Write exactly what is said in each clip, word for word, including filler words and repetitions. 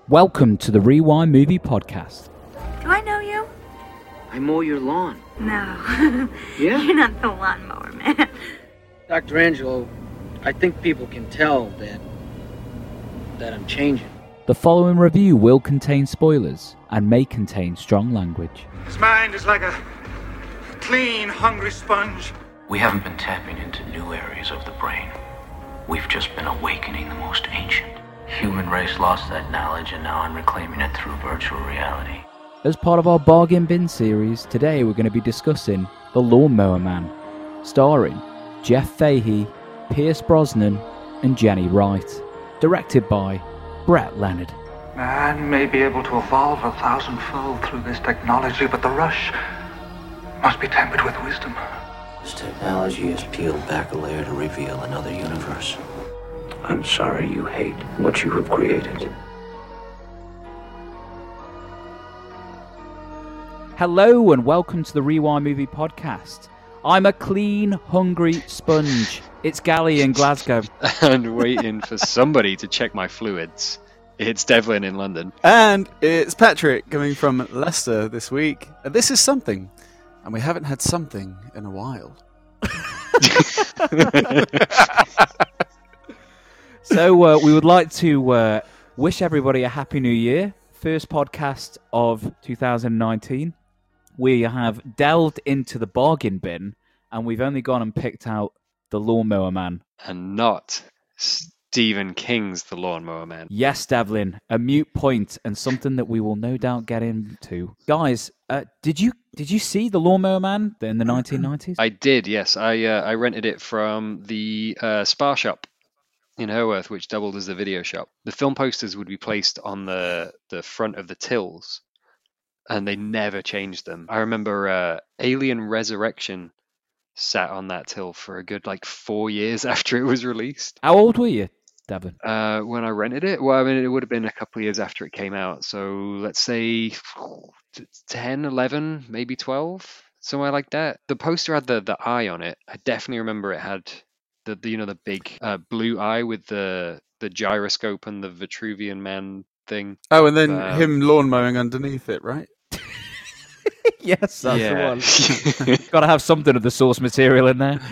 Welcome to the Rewind Movie Podcast. Do I know you? I mow your lawn. No. Yeah? You're not the lawnmower man. Doctor Angelo, I think people can tell that that I'm changing. The following review will contain spoilers and may contain strong language. His mind is like a clean, hungry sponge. We haven't been tapping into new areas of the brain. We've just been awakening the most ancient. Human race lost that knowledge, and now I'm reclaiming it through virtual reality. As part of our Bargain Bin series, today we're going to be discussing The Lawnmower Man, starring Jeff Fahey, Pierce Brosnan, and Jenny Wright. Directed by Brett Leonard. Man may be able to evolve a thousandfold through this technology, but the rush must be tempered with wisdom. This technology has peeled back a layer to reveal another universe. I'm sorry you hate what you have created. Hello and welcome to the Rewind Movie Podcast. I'm a clean, hungry sponge. It's Gally in Glasgow. And waiting for somebody to check my fluids. It's Devlin in London. And it's Patrick coming from Leicester this week. And this is something. And we haven't had something in a while. So uh, we would like to uh, wish everybody a happy new year. First podcast of two thousand nineteen. We have delved into the bargain bin and we've only gone and picked out The Lawnmower Man. And not Stephen King's The Lawnmower Man. Yes, Devlin, a mute point and something that we will no doubt get into. Guys, uh, did you did you see The Lawnmower Man in the nineteen nineties? I did, yes. I uh, I rented it from the uh, Spa Shop in Haworth, which doubled as the video shop. The film posters would be placed on the, the front of the tills, and they never changed them. I remember uh, Alien Resurrection sat on that till for a good like four years after it was released. How old were you, Devlin? Uh, when I rented it? Well, I mean, it would have been a couple of years after it came out. So let's say ten, eleven, maybe twelve, somewhere like that. The poster had the, the eye on it. I definitely remember it had the, the you know, the big uh, blue eye with the, the gyroscope and the Vitruvian Man thing. Oh, and then Um, him lawn mowing underneath it, right? Yes, that's yeah. the one. Got to have something of the source material in there.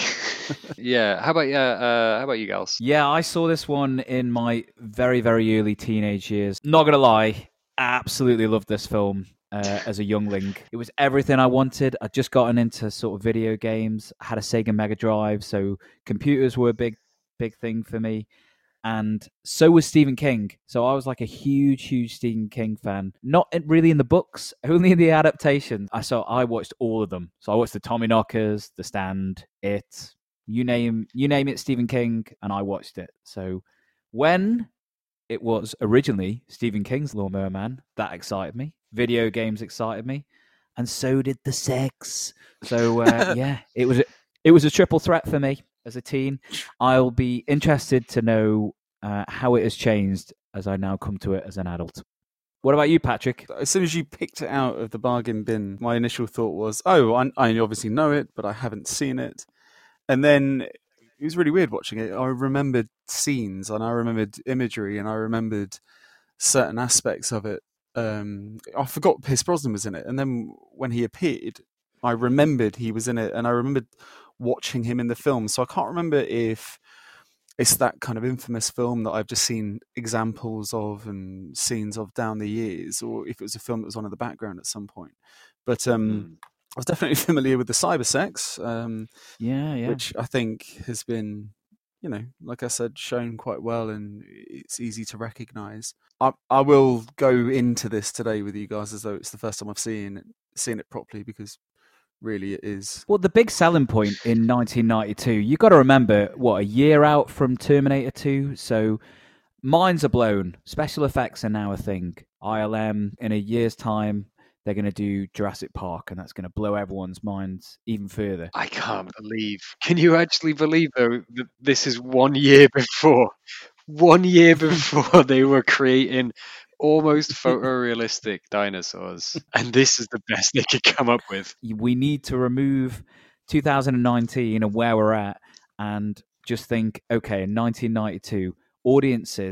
Yeah. How about yeah? Uh, how about you, gals? Yeah, I saw this one in my very, very early teenage years. Not gonna lie, absolutely loved this film uh, as a youngling. It was everything I wanted. I'd just gotten into sort of video games. I had a Sega Mega Drive, so computers were a big, big thing for me. And so was Stephen King. So I was like a huge, huge Stephen King fan. Not in, really in the books, only in the adaptations. I saw. I watched all of them. So I watched the Tommyknockers, The Stand, It. You name, you name it, Stephen King, and I watched it. So when it was originally Stephen King's Lawnmower Man, that excited me. Video games excited me, and so did the sex. So uh, yeah, it was it was a triple threat for me as a teen. I'll be interested to know uh, how it has changed as I now come to it as an adult. What about you, Patrick? As soon as you picked it out of the bargain bin, my initial thought was, oh, I, I obviously know it, but I haven't seen it. And then it was really weird watching it. I remembered scenes and I remembered imagery and I remembered certain aspects of it. Um, I forgot Pierce Brosnan was in it. And then when he appeared, I remembered he was in it and I remembered watching him in the film. So I can't remember if it's that kind of infamous film that I've just seen examples of and scenes of down the years, or if it was a film that was on in the background at some point. But um, mm. I was definitely familiar with the cyber sex, um, yeah, yeah, which I think has been, you know, like I said, shown quite well, and it's easy to recognise. I, I will go into this today with you guys as though it's the first time I've seen seen it properly, because really it is. Well, the big selling point in nineteen ninety-two, you got to remember, what, a year out from Terminator two, so minds are blown. Special effects are now a thing. I L M, in a year's time, they're going to do Jurassic Park, and that's going to blow everyone's minds even further. I can't believe. Can you actually believe, though, that this is one year before? One year before they were creating almost photorealistic dinosaurs, and this is the best they could come up with. We need to remove two thousand nineteen and where we're at, and just think, okay, in nineteen ninety-two, audiences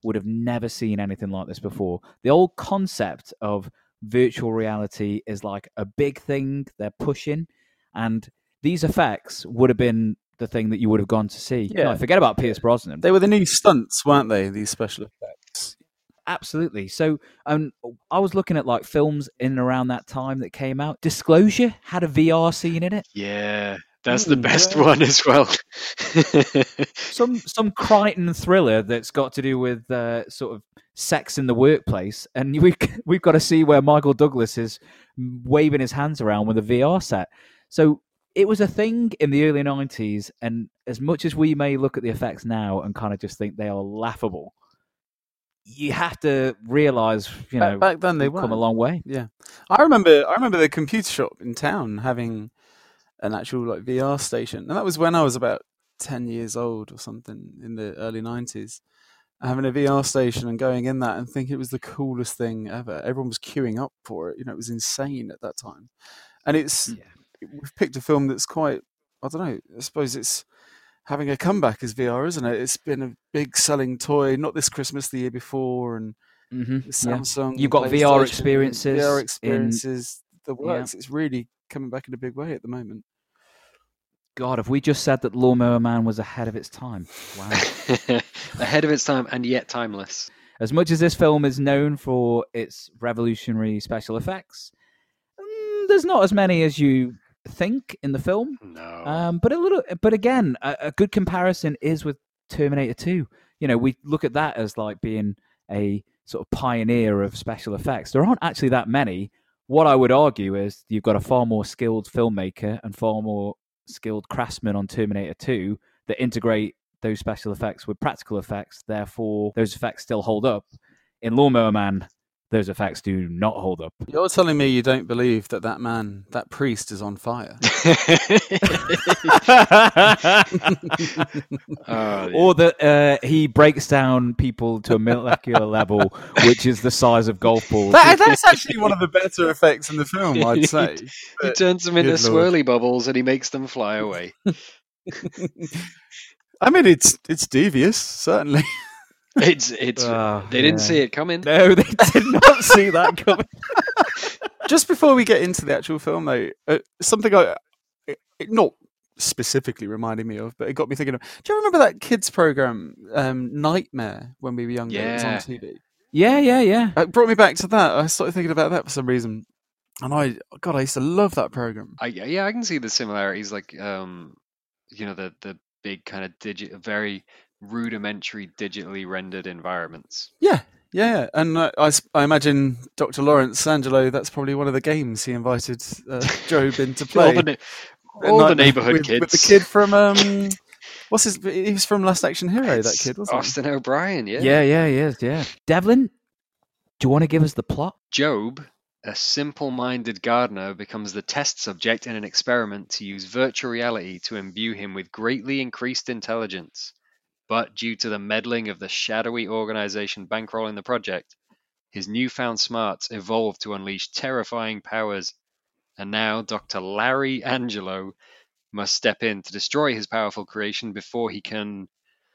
would have never seen anything like this before. The old concept of virtual reality is like a big thing they're pushing, and these effects would have been the thing that you would have gone to see. Yeah. No, forget about Pierce Brosnan. They were the new stunts, weren't they? These special effects. Absolutely. So um, I was looking at like films in and around that time that came out. Disclosure had a V R scene in it. Yeah, that's the Ooh, best yeah. one as well. Some some Crichton thriller that's got to do with uh, sort of sex in the workplace, and we've we've got to see where Michael Douglas is waving his hands around with a V R set. So it was a thing in the early nineties, and as much as we may look at the effects now and kind of just think they are laughable, you have to realize, you know, Back, back then they we've were come a long way. Yeah, I remember. I remember the computer shop in town having an actual like V R station, and that was when I was about ten years old or something in the early nineties. Having a V R station and going in that and thinking it was the coolest thing ever. Everyone was queuing up for it. You know, it was insane at that time. And it's Yeah. we've picked a film that's quite, I don't know, I suppose it's having a comeback as V R, isn't it? It's been a big selling toy, not this Christmas, the year before, and Mm-hmm. the Samsung. You've got V R PlayStation, experiences V R in- experiences, the works. It's really coming back in a big way at the moment. God, have we just said that Lawnmower Man was ahead of its time? Wow. Ahead of its time and yet timeless. As much as this film is known for its revolutionary special effects, mm, there's not as many as you think in the film. No. Um, but a little, but again, a, a good comparison is with Terminator two. You know, we look at that as like being a sort of pioneer of special effects. There aren't actually that many. What I would argue is you've got a far more skilled filmmaker and far more skilled craftsmen on Terminator two that integrate those special effects with practical effects. Therefore, those effects still hold up. In Lawnmower Man, those effects do not hold up. You're telling me you don't believe that that man, that priest, is on fire? Oh, yeah. Or that uh, he breaks down people to a molecular level, which is the size of golf balls. That, that's actually one of the better effects in the film, I'd say. He But- turns them into Good Lord. swirly bubbles and he makes them fly away. I mean, it's it's devious, certainly. It's it's. Oh, they didn't yeah. see it coming. No, they did not see that coming. Just before we get into the actual film, though, uh, something I it, it not specifically reminding me of, but it got me thinking of. Do you remember that kids program, um, Nightmare, when we were younger? It was Yeah. on T V. Yeah, yeah, yeah. It brought me back to that. I started thinking about that for some reason, and I, God, I used to love that program. I, yeah, I can see the similarities. Like, um, you know, the the big kind of digit, very rudimentary, digitally rendered environments. Yeah, yeah, yeah. And uh, I, s- I imagine Doctor Lawrence Angelo. That's probably one of the games he invited uh, Job in to play. All the, na- At all the night neighborhood with, kids. with the kid from um, what's his? He was from Last Action Hero. That It's kid, wasn't he? Austin O'Brien. Yeah. Yeah, yeah, he is, yeah. Devlin, do you want to give us the plot? Job, a simple-minded gardener, becomes the test subject in an experiment to use virtual reality to imbue him with greatly increased intelligence. But due to the meddling of the shadowy organization bankrolling the project, his newfound smarts evolve to unleash terrifying powers. And now Doctor Larry Angelo must step in to destroy his powerful creation before he can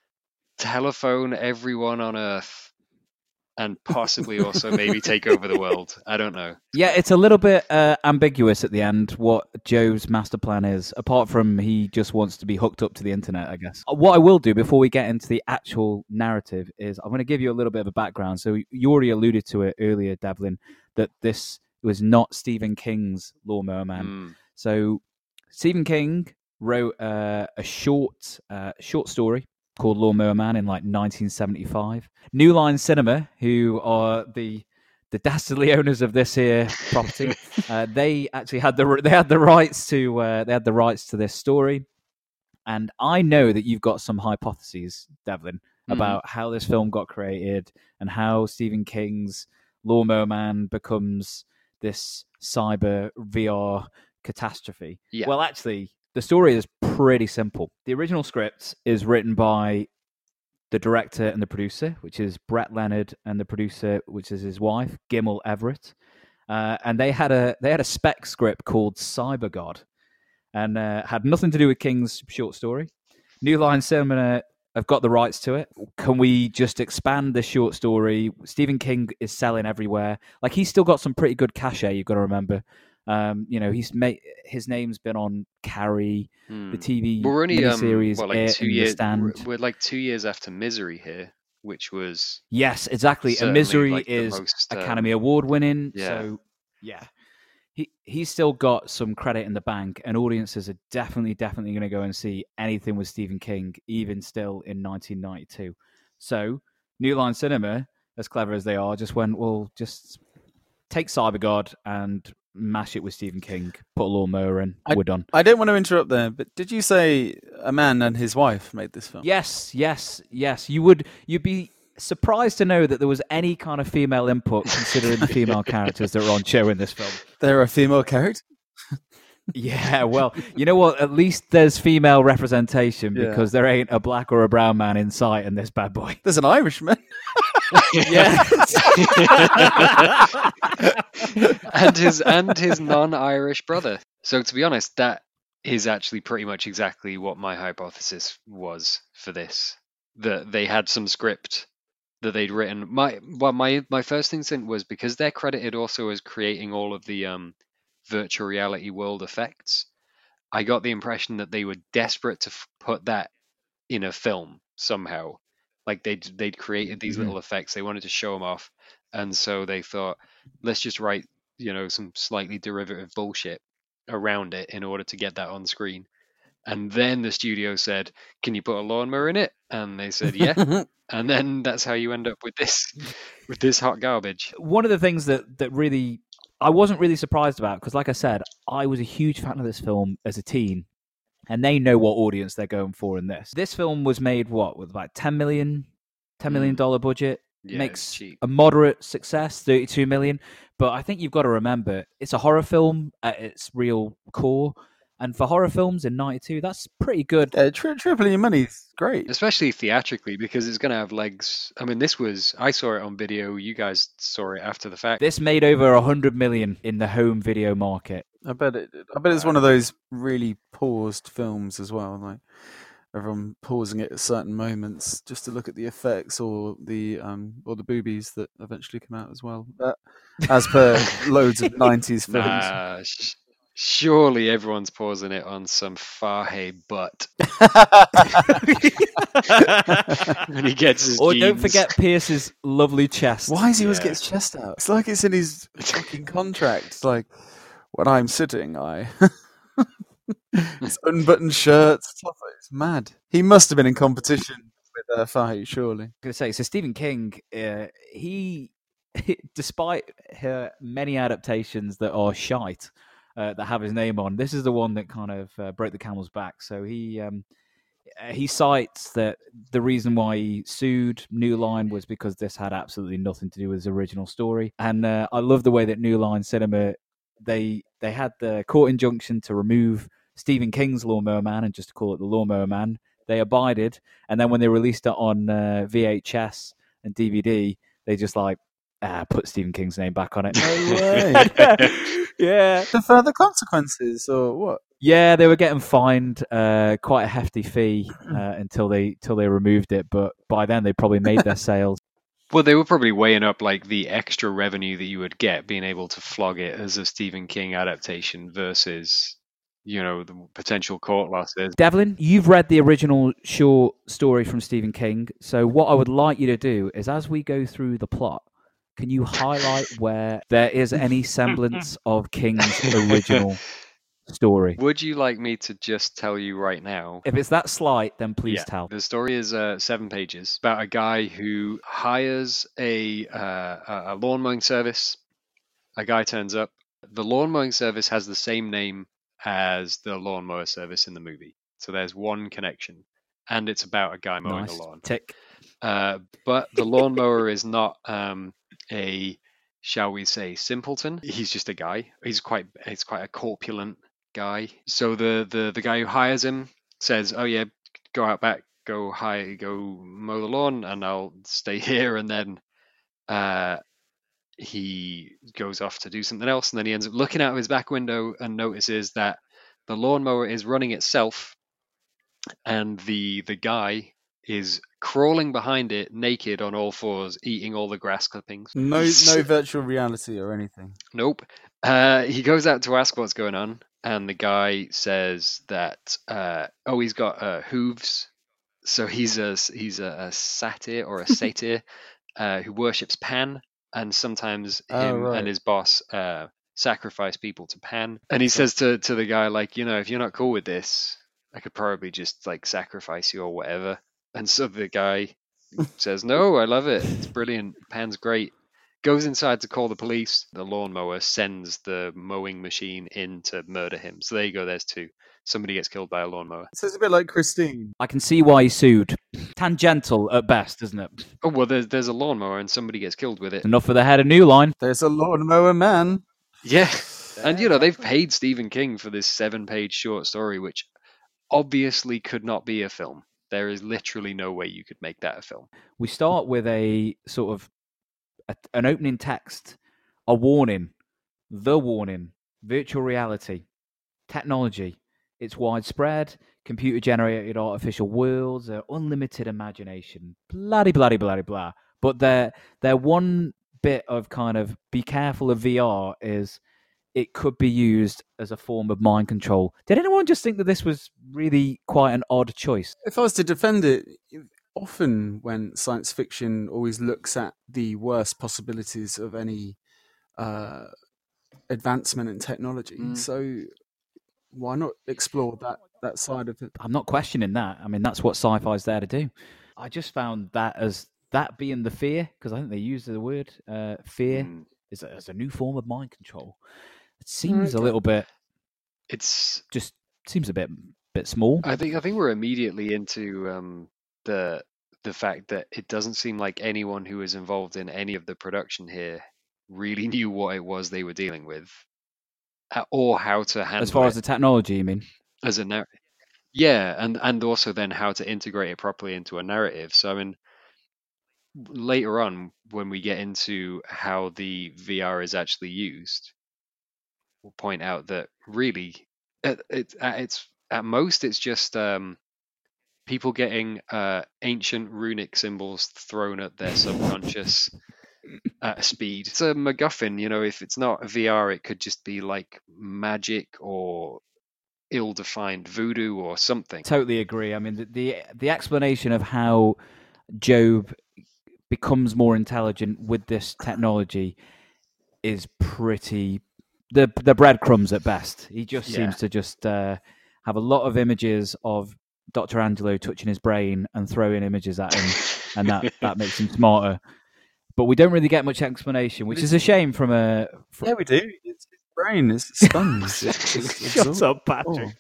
telephone everyone on Earth and possibly also maybe take over the world. I don't know. Yeah, it's a little bit uh, ambiguous at the end what Joe's master plan is, apart from he just wants to be hooked up to the internet, I guess. What I will do before we get into the actual narrative is I'm going to give you a little bit of a background. So you already alluded to it earlier, Devlin, that this was not Stephen King's Lawnmower Man. Mm. So Stephen King wrote uh, a short uh, short story called Lawnmower Man in like nineteen seventy-five. New Line Cinema, who are the the dastardly owners of this here property, uh, they actually had the they had the rights to uh, they had the rights to this story. And I know that you've got some hypotheses, Devlin, Mhm. about how this film got created and how Stephen King's Lawnmower Man becomes this cyber V R catastrophe. Yeah. Well, actually, the story is pretty simple. The original script is written by the director and the producer, which is Brett Leonard, and the producer, which is his wife, Gimel Everett. Uh, and they had a they had a spec script called Cyber God, and uh, had nothing to do with King's short story. New Line Cinema have got the rights to it. Can we just expand this short story? Stephen King is selling everywhere. Like, he's still got some pretty good cachet, you've got to remember. Um, you know, he's made his name's been on Carrie, Hmm. the T V We're only um, miniseries, what, like It two in the years. Stand. We're like two years after Misery here, which was Yes, exactly. And certainly Misery like the is most, um, Academy Award winning. yeah. So, yeah. He he's still got some credit in the bank, and audiences are definitely, definitely going to go and see anything with Stephen King, even still in nineteen ninety-two. So, New Line Cinema, as clever as they are, just went, well, just take CyberGod and mash it with Stephen King, put a lawnmower in, we're done. I don't want to interrupt there, but did you say a man and his wife made this film? Yes, yes, yes. You would, you'd be surprised to know that there was any kind of female input, considering the female characters that were on show in this film. They're a female character? Yeah, well, you know what? At least there's female representation, Yeah. because there ain't a black or a brown man in sight in this bad boy. There's an Irishman. Yeah. and his and his non-Irish brother. So to be honest, that is actually pretty much exactly what my hypothesis was for this. That they had some script that they'd written. My well, my my first instinct was, because they're credited also as creating all of the um, virtual reality world effects. I got the impression that they were desperate to f- put that in a film somehow. Like they'd they'd created these Mhm. little effects. They wanted to show them off, and so they thought, let's just write, you know, some slightly derivative bullshit around it in order to get that on screen. And then the studio said, "Can you put a lawnmower in it?" And they said, "Yeah." And then that's how you end up with this with this hot garbage. One of the things that, that really I wasn't really surprised about, because like I said, I was a huge fan of this film as a teen, and they know what audience they're going for in this. This film was made, what, with like ten million dollar budget? Yeah, Makes cheap. a moderate success, thirty-two million. But I think you've got to remember, it's a horror film at its real core. And for horror films in ninety-two, that's pretty good. Uh, tri- tripling your money's great. Especially theatrically, because it's going to have legs. I mean, this was, I saw it on video. You guys saw it after the fact. This made over one hundred million in the home video market. I bet it. I bet it's one of those really paused films as well. Like everyone pausing it at certain moments just to look at the effects or the um or the boobies that eventually come out as well. That, as per loads of nineties films. Nah, sh- surely everyone's pausing it on some Fahey butt when he gets his Or jeans. don't forget Pierce's lovely chest. Why does he always Yeah. get his chest out? It's like it's in his fucking contract. It's like, when I'm sitting, I... His unbuttoned shirts. It's it's mad. He must have been in competition with uh, Fahey, surely. I'm going to say, so Stephen King, uh, he, despite uh, many adaptations that are shite, uh, that have his name on, this is the one that kind of uh, broke the camel's back. So he um, he cites that the reason why he sued New Line was because this had absolutely nothing to do with his original story. And uh, I love the way that New Line Cinema, they they had the court injunction to remove Stephen King's Lawnmower Man and just to call it the Lawnmower Man. They abided, and then when they released it on uh, V H S and D V D, they just like ah, put Stephen King's name back on it. No way. Yeah, The further consequences, or what? yeah, they were getting fined uh, quite a hefty fee uh, until they until they removed it. But by then, they probably made their sales. Well, they were probably weighing up like the extra revenue that you would get being able to flog it as a Stephen King adaptation versus, you know, the potential court losses. Devlin, you've read the original short story from Stephen King. So what I would like you to do is, as we go through the plot, can you highlight where there is any semblance of King's original story? Would you like me to just tell you right now? If it's that slight, then please Yeah. tell. The story is uh, seven pages about a guy who hires a uh, a lawn mowing service. A guy turns up. The lawn mowing service has the same name as the lawnmower service in the movie, so there's one connection, and it's about a guy mowing Nice. a lawn. Tick. Uh, but the lawnmower is not um, a, shall we say, simpleton. He's just a guy. He's quite he's quite a corpulent guy. So the the the guy who hires him says, "Oh yeah, go out back, go hire, go mow the lawn, and I'll stay here." And then uh, he goes off to do something else, and then he ends up looking out of his back window and notices that the lawnmower is running itself, and the the guy is crawling behind it naked on all fours, eating all the grass clippings. No, no virtual reality or anything. Nope. Uh, he goes out to ask what's going on, and the guy says that uh, oh, he's got uh, hooves, so he's a he's a, a satyr or a satyr uh, who worships Pan, and sometimes Oh, him right. and his boss uh, sacrifice people to Pan. And he says to to the guy, like, you know, if you're not cool with this, I could probably just like sacrifice you or whatever. And so the guy says, no, I love it. It's brilliant. Pan's great. Goes inside to call the police. The lawnmower sends the mowing machine in to murder him. So there you go. There's two. Somebody gets killed by a lawnmower. So it's a bit like Christine. I can see why he sued. Tangential at best, isn't it? Oh, well, there's, there's a lawnmower and somebody gets killed with it. Enough for the head of New Line. There's a lawnmower man. Yeah. And, you know, they've paid Stephen King for this seven-page short story, which obviously could not be a film. There is literally no way you could make that a film. We start with a sort of a, an opening text, a warning, the warning, virtual reality, technology. It's widespread, computer-generated artificial worlds, uh, unlimited imagination, bloody, bloody, bloody, blah. But their their one bit of kind of be careful of V R is it could be used as a form of mind control. Did anyone just think that this was really quite an odd choice? If I was to defend it, often when science fiction always looks at the worst possibilities of any uh, advancement in technology, Mm. so why not explore that, that side of it? I'm not questioning that. I mean, that's what sci-fi's there to do. I just found that as that being the fear, because I think they use the word uh, fear Mm. is a, as a new form of mind control. It seems a Okay. little bit, It's just seems a bit bit small. I think I think we're immediately into um, the the fact that it doesn't seem like anyone who was involved in any of the production here really knew what it was they were dealing with, uh, or how to handle As far it as the technology, you mean? as a narrative. Yeah, and and also then how to integrate it properly into a narrative. So I mean, later on when we get into how the V R is actually used, we'll point out that really, it, it, at its at most it's just um, people getting uh, ancient runic symbols thrown at their subconscious at a speed. It's a MacGuffin, you know. If it's not a V R, it could just be like magic or ill-defined voodoo or something. Totally agree. I mean, the, the the explanation of how Job becomes more intelligent with this technology is pretty the the breadcrumbs at best. He just Yeah. seems to just uh, have a lot of images of Doctor Angelo touching his brain and throwing images at him, and that, that makes him smarter. But we don't really get much explanation, which is a shame from a. From... Yeah, we do. It's his brain. It's sponge. It's, it's, Shut it's up, Patrick.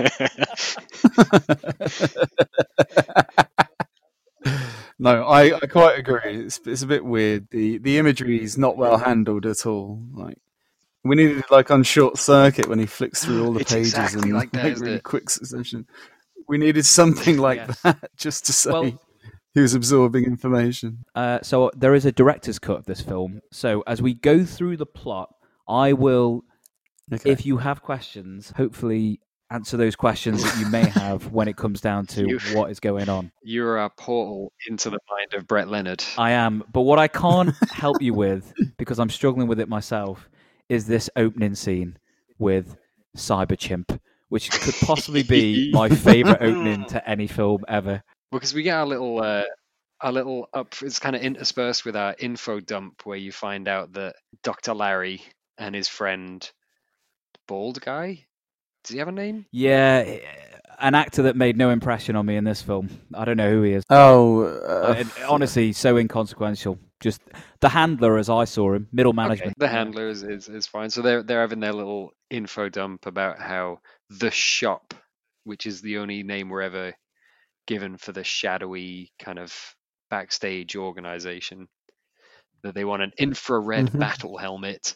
No, I, I quite agree. It's it's a bit weird. The the imagery is not well handled at all. Like we needed it like on Short Circuit when he flicks through all the It's pages exactly in like that, like isn't really it? quick succession. We needed something like Yes. that just to say Well- he was absorbing information. Uh, so there is a director's cut of this film. So as we go through the plot, I will, Okay. if you have questions, hopefully answer those questions that you may have when it comes down to You- what is going on. You're our portal into the mind of Brett Leonard. I am, but what I can't help you with, because I'm struggling with it myself, is this opening scene with Cyber Chimp, which could possibly be my favorite opening to any film ever. Because we get our little, uh, our little up. It's kind of interspersed with our info dump, where you find out that Doctor Larry and his friend, bald guy, does he have a name? Yeah, an actor that made no impression on me in this film. I don't know who he is. Oh, Uh, uh, and honestly, so inconsequential. Just the handler, as I saw him, middle management. Okay, the handler is, is is fine. So they're they're having their little info dump about how the shop, which is the only name we're ever given for the shadowy kind of backstage organization, that they want an infrared Mhm. battle helmet.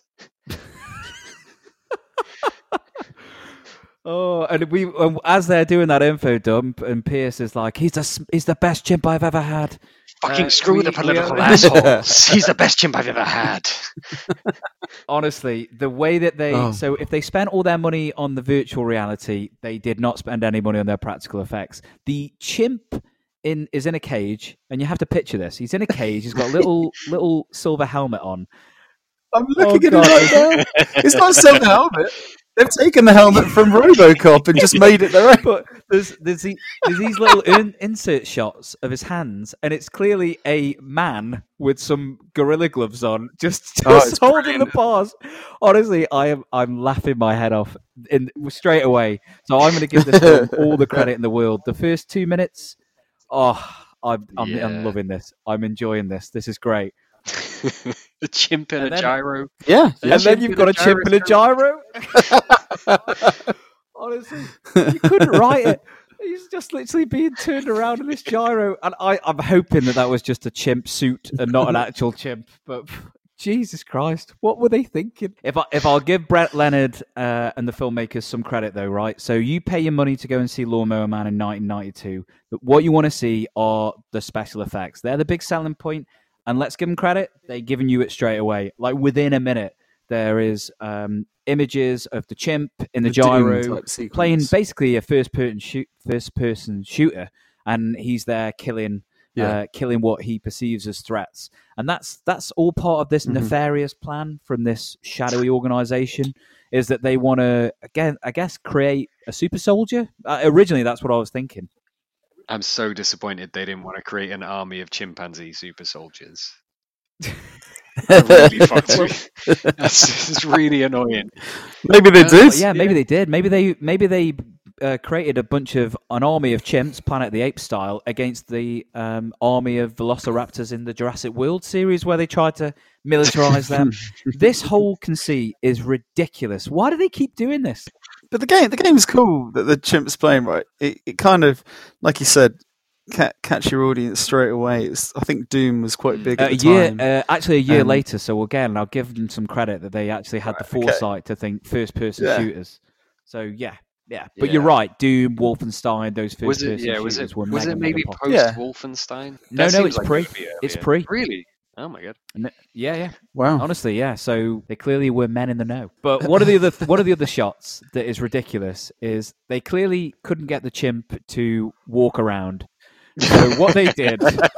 Oh, and we um, as they're doing that info dump, and Pierce is like, "He's the s- he's the best chimp I've ever had." Fucking Uh, screw we- the we political are- assholes. He's the best chimp I've ever had. Honestly, the way that they Oh. so if they spent all their money on the virtual reality, they did not spend any money on their practical effects. The chimp in is in a cage, and you have to picture this. He's in a cage. He's got a little little silver helmet on. I'm looking Oh, at it right now. It's not a silver helmet. They've taken the helmet from RoboCop and just made it their own. But there's there's, the, there's these little in, insert shots of his hands, and it's clearly a man with some gorilla gloves on, just, just Oh, it's holding brilliant. the paws. Honestly, I am I'm laughing my head off in straight away. So I'm going to give this film all the credit in the world. The first two minutes, oh, I'm I'm, Yeah. I'm loving this. I'm enjoying this. This is great. A chimp and, And a then- gyro. Yeah. And Yeah. then Chimp you've and got a a chimp and a gyro. Honestly, you couldn't write it. He's just literally being turned around in this gyro, and I, I'm hoping that that was just a chimp suit and not an actual chimp. But Jesus Christ, what were they thinking? If I if I'll give Brett Leonard uh, and the filmmakers some credit though, right? So you pay your money to go and see Lawnmower Man in nineteen ninety-two, but what you want to see are the special effects. They're the big selling point, and let's give them credit. They're giving you it straight away, like within a minute. There is um, images of the chimp in the, The Doom gyro type sequence. playing basically a first person shoot, first person shooter, and he's there killing Yeah. uh, killing what he perceives as threats, and that's that's all part of this Mhm. nefarious plan from this shadowy organization. Is that they want to again, I guess, create a super soldier? Uh, originally, that's what I was thinking. I'm so disappointed they didn't want to create an army of chimpanzee super soldiers. That really fucked me. That's, that's really annoying. Maybe they Uh, did. Yeah, maybe they did. Maybe they maybe they uh, created a bunch of an army of chimps, Planet of the Apes style, against the um, army of velociraptors in the Jurassic World series, where they tried to militarize them. This whole conceit is ridiculous. Why do they keep doing this? But the game, the game's cool that the chimp's playing, right? It, it kind of, like you said, ca- catch your audience straight away. It's, I think Doom was quite big Uh, at a the year, time. uh, actually, a year Um, later. So again, I'll give them some credit that they actually had the Right, okay. foresight to think first-person Yeah. shooters. So yeah, yeah. But Yeah. you're right. Doom, Wolfenstein, those Was it? first-person Yeah. Was shooters it? were Was mega, it mega maybe popular. post Yeah. Wolfenstein? No, That no, seems it's like pre. it would be It's earlier. pre. Really? Oh my god. N- Yeah, yeah. Wow. Honestly, yeah. So they clearly were men in the know. But one of the other one of the other shots that is ridiculous is they clearly couldn't get the chimp to walk around. So what they did,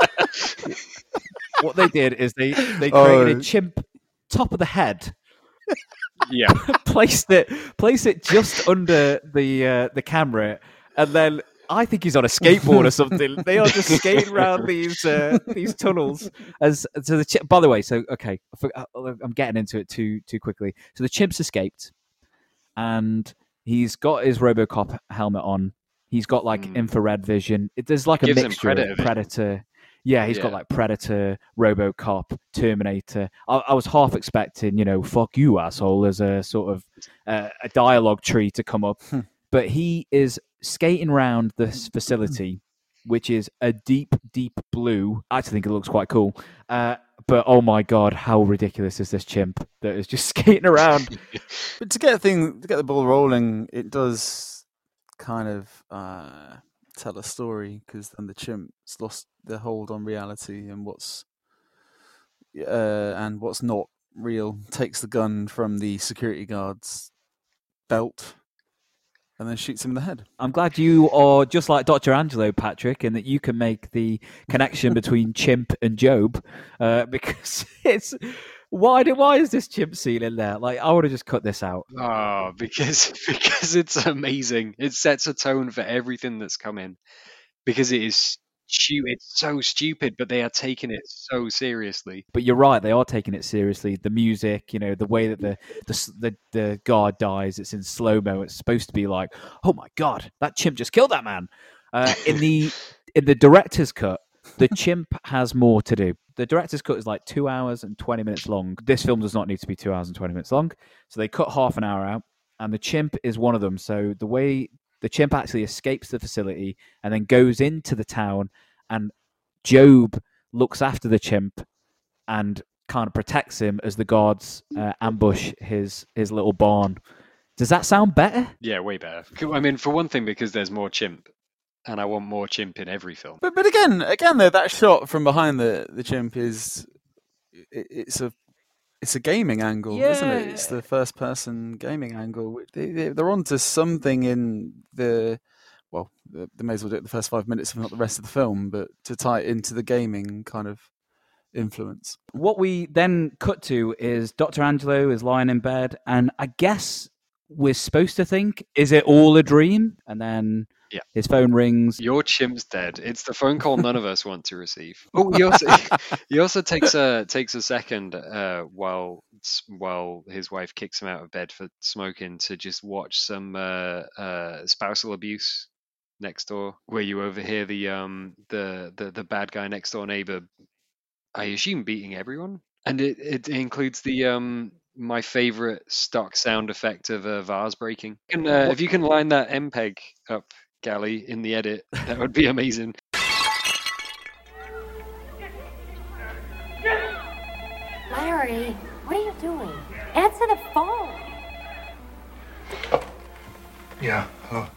what they did is they they created Oh. a chimp top of the head, Yeah. placed it placed it just under the uh, the camera, and then I think he's on a skateboard or something. They are just skating around these uh, these tunnels. As so the chimp, by the way, so okay, I for- I'm getting into it too too quickly. So the chimp's escaped, and he's got his RoboCop helmet on. He's got like Mm. infrared vision. It, there's like a Gives him mixture Predator of vision. Predator. Yeah, he's got Yeah. like Predator, RoboCop, Terminator. I, I was half expecting, you know, "fuck you, asshole," as a sort of uh, a dialogue tree to come up, but he is skating around this facility, which is a deep, deep blue. I actually think it looks quite cool. Uh, but oh my god, how ridiculous is this chimp that is just skating around? But to get a thing, to get the ball rolling, it does kind of uh, tell a story, because then the chimp's lost the hold on reality and what's uh, and what's not real. Takes the gun from the security guard's belt and then shoots him in the head. I'm glad you are just like Doctor Angelo, Patrick, and that you can make the connection between Chimp and Job, uh, because it's why do why is this chimp scene in there? Like, I would have just cut this out. Oh, because because it's amazing. It sets a tone for everything that's coming. Because it is stu- it's so stupid, but they are taking it so seriously. But you're right; they are taking it seriously. The music, you know, the way that the the s- the, the guard dies, it's in slow mo. It's supposed to be like, oh my god, that chimp just killed that man. Uh, in the in the director's cut, the chimp has more to do. The director's cut is like two hours and twenty minutes long. This film does not need to be two hours and twenty minutes long, so they cut half an hour out, and the chimp is one of them. So the way the chimp actually escapes the facility and then goes into the town, and Job looks after the chimp and kind of protects him as the guards uh, ambush his his little barn. Does that sound better? Yeah, way better. I mean, for one thing, because there's more chimp, and I want more chimp in every film. But but again, again though, that shot from behind the, the chimp is it, it's a it's a gaming angle, isn't it? It's Yeah. the first person gaming angle. They, they, they're onto something in the well, they may as well do it the first five minutes, if not the rest of the film, but to tie it into the gaming kind of influence. What we then cut to is Doctor Angelo is lying in bed, and I guess we're supposed to think, is it all a dream? And then Yeah. his phone rings. Your chimp's dead. It's the phone call none of us want to receive. Oh, he also he also takes a takes a second uh, while while his wife kicks him out of bed for smoking to just watch some uh, uh, spousal abuse next door, where you overhear the um the, the the bad guy next door neighbor, I assume, beating everyone, and it it includes the um. my favorite stock sound effect of a vase breaking. And, uh, if you can line that M P E G up, Gally, in the edit, that would be amazing. Larry, what are you doing? Answer the phone. Yeah, hello.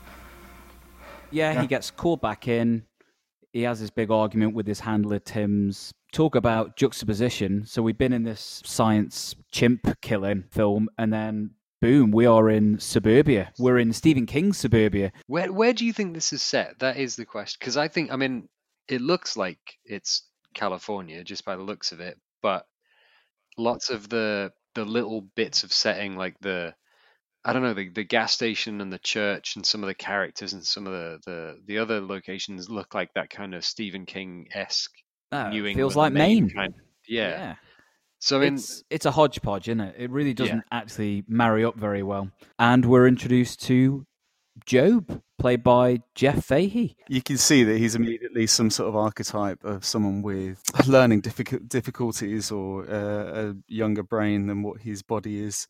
Yeah, Yeah. he gets called back in. He has this big argument with his handler, Tim's. Talk about juxtaposition. So we've been in this science chimp killing film, and then boom, we are in suburbia. We're in Stephen King's suburbia. Where where do you think this is set? That is the question. Because I think, I mean, it looks like it's California just by the looks of it, but lots of the the little bits of setting, like the I don't know, the, the gas station and the church and some of the characters and some of the, the, the other locations look like that kind of Stephen King-esque Ah, New it England. feels like Maine Maine. kind of- yeah. Yeah. So I mean, It's, it's a hodgepodge, isn't it? It really doesn't actually marry up very well. And we're introduced to Job, played by Jeff Fahey. You can see that he's immediately some sort of archetype of someone with learning difficult difficulties or uh, a younger brain than what his body is.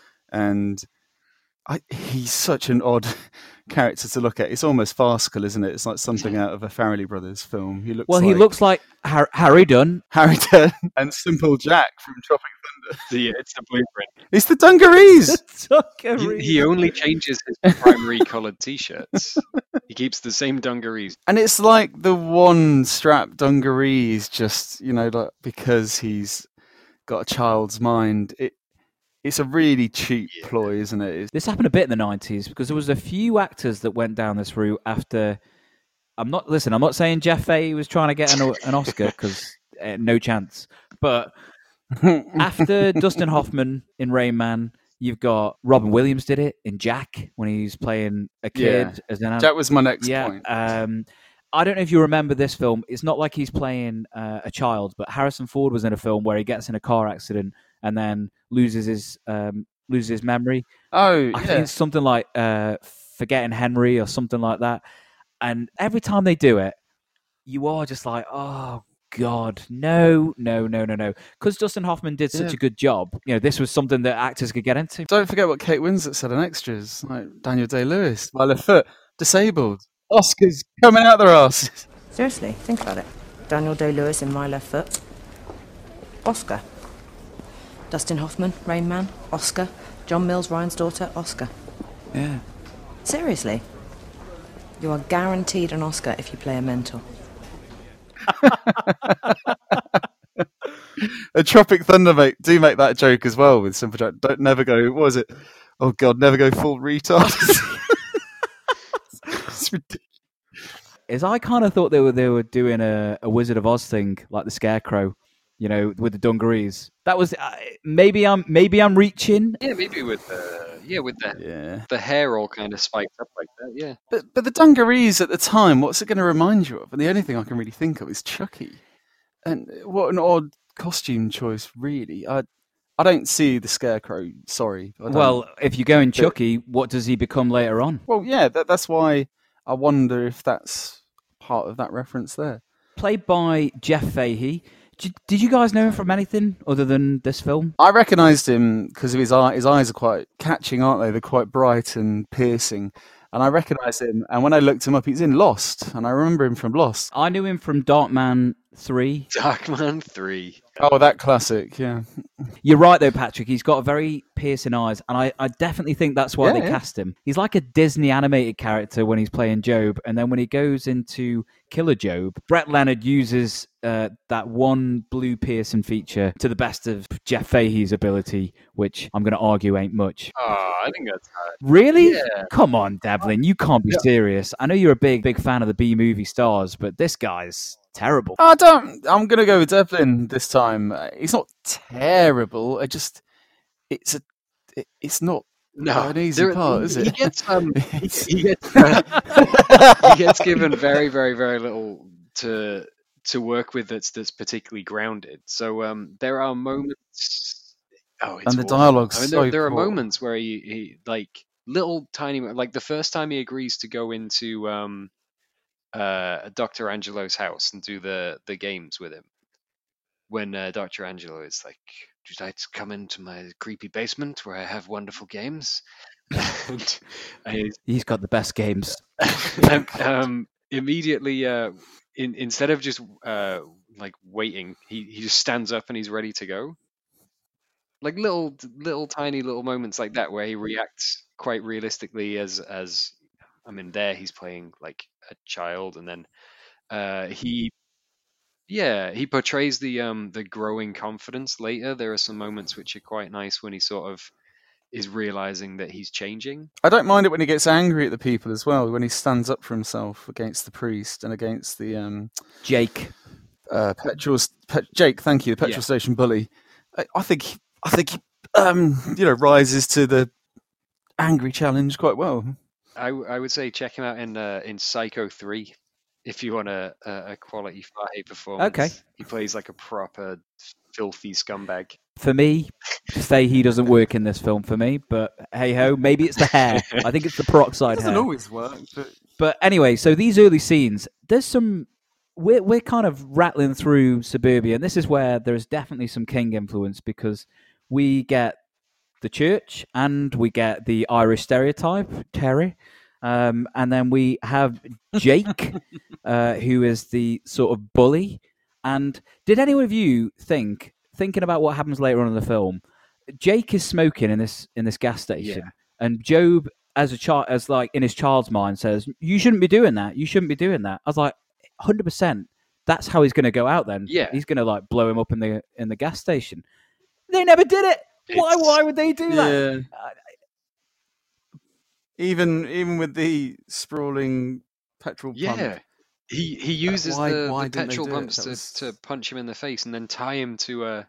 And I, he's such an odd character to look at. It's almost farcical, isn't it? It's like something out of a Farrelly Brothers film. He looks Well, like he looks like Har- Harry Dunn. Harry Dunn and Simple Jack from Tropic Thunder. the, it's the blueprint. It's the Dungarees! He, he only changes his primary coloured t-shirts. He keeps the same dungarees. And it's like the one strap dungarees, just, you know, like because he's got a child's mind. It It's a really cheap ploy, isn't it? It's, This happened a bit in the nineties because there was a few actors that went down this route after. I'm not listen. I'm not saying Jeff Fahey was trying to get an, an Oscar because uh, no chance. But after Dustin Hoffman in Rain Man, you've got Robin Williams did it in Jack when he's playing a kid. Yeah. As an that was my next yeah. point. Um, I don't know if you remember this film. It's not like he's playing uh, a child, but Harrison Ford was in a film where he gets in a car accident and then loses his um, loses his memory. Oh, I yeah. think it's something like uh, Forgetting Henry or something like that. And every time they do it, you are just like, oh God, no, no, no, no, no. Because Dustin Hoffman did such Yeah. a good job. You know, this was something that actors could get into. Don't forget what Kate Winslet said in Extras. Like Daniel Day-Lewis, my left foot, disabled. Oscars coming out their asses. Seriously, think about it. Daniel Day-Lewis in My Left Foot. Oscar. Dustin Hoffman, Rain Man, Oscar. John Mills, Ryan's Daughter, Oscar. Yeah. Seriously. You are guaranteed an Oscar if you play a mentor. A Tropic Thunder make, do make that joke as well with Simple Jack. Don't never go, what was it? Oh God, never go full retard. It's ridiculous. Is I kind of thought they were they were doing a, a Wizard of Oz thing, like the Scarecrow, you know, with the dungarees. That was uh, maybe I'm maybe I'm reaching. Yeah, maybe with the yeah with the Yeah. the hair all kind of spiked up like that. Yeah. But but the dungarees at the time, what's it going to remind you of? And the only thing I can really think of is Chucky. And what an odd costume choice, really. I I don't see the Scarecrow. Sorry. I don't. Well, if you go in But- Chucky, what does he become later on? well, yeah. That, that's why I wonder if that's part of that reference there. Played by Jeff Fahey. Did, did you guys know him from anything other than this film? I recognised him because of his eye. His eyes are quite catching, aren't they? They're quite bright and piercing. And I recognised him. And when I looked him up, he's in Lost. And I remember him from Lost. I knew him from Darkman three. Darkman three. Oh, that classic, yeah. You're right, though, Patrick. He's got very piercing eyes, and I, I definitely think that's why Yeah, they yeah. cast him. He's like a Disney animated character when he's playing Job, and then when he goes into Killer Job, Brett Leonard uses uh, that one blue piercing feature to the best of Jeff Fahey's ability, which I'm going to argue ain't much. Oh, I think that's hard. Really? Yeah. Come on, Devlin. You can't be Yeah. serious. I know you're a big, big fan of the B-movie stars, but this guy's terrible. I don't. I'm gonna go with Devlin this time. Uh, It's not terrible. I just, it's a, it, it's not No, an easy there- part, he, is he it? gets um, It's- he gets uh, he gets given very, very, very little to to work with that's that's particularly grounded. So um, there are moments. Oh, it's And the awful. dialogue's I mean, so there, there are poor. moments where he, he like little tiny mo- like the first time he agrees to go into um uh Doctor Angelo's house and do the the games with him. When uh, Doctor Angelo is like, "Would you like to come into my creepy basement where I have wonderful games?" and, and He's got the best games. um, um, immediately, uh, in, instead of just uh, like waiting, he, he just stands up and he's ready to go. Like little, little tiny little moments like that where he reacts quite realistically as as I mean, there he's playing like a child, and then uh, he, yeah, he portrays the um the growing confidence later. There are some moments which are quite nice when he sort of is realizing that he's changing. I don't mind it when he gets angry at the people as well. When he stands up for himself against the priest and against the um, Jake. uh, petrol Pet, Jake. Thank you, the petrol Yeah. station bully. I, I think he- I think he, um, you know, rises to the angry challenge quite well. I, w- I would say check him out in uh, in Psycho three if you want a, a, a quality Fahey performance. Okay. He plays like a proper filthy scumbag. For me, Fahey doesn't work in this film for me, but hey ho, maybe it's the hair. I think it's the peroxide It doesn't hair. always work, but But anyway, so these early scenes, there's some. We're we're kind of rattling through Suburbia, and this is where there is definitely some King influence because we get the church and we get the Irish stereotype, Terry, um, and then we have Jake, uh, who is the sort of bully. And did any of you think, thinking about what happens later on in the film, Jake is smoking in this in this gas station, Yeah. and Job, as a child, as like in his child's mind, says, "You shouldn't be doing that. You shouldn't be doing that." I was like, one hundred percent. That's how he's going to go out. Then, Yeah. he's going to like blow him up in the in the gas station. They never did it. Why? It's- Why would they do that? yeah. Even even with the sprawling petrol Yeah. pump. He he uses why- the, why the didn't they petrol do it? pumps That to, was- to punch him in the face and then tie him to a.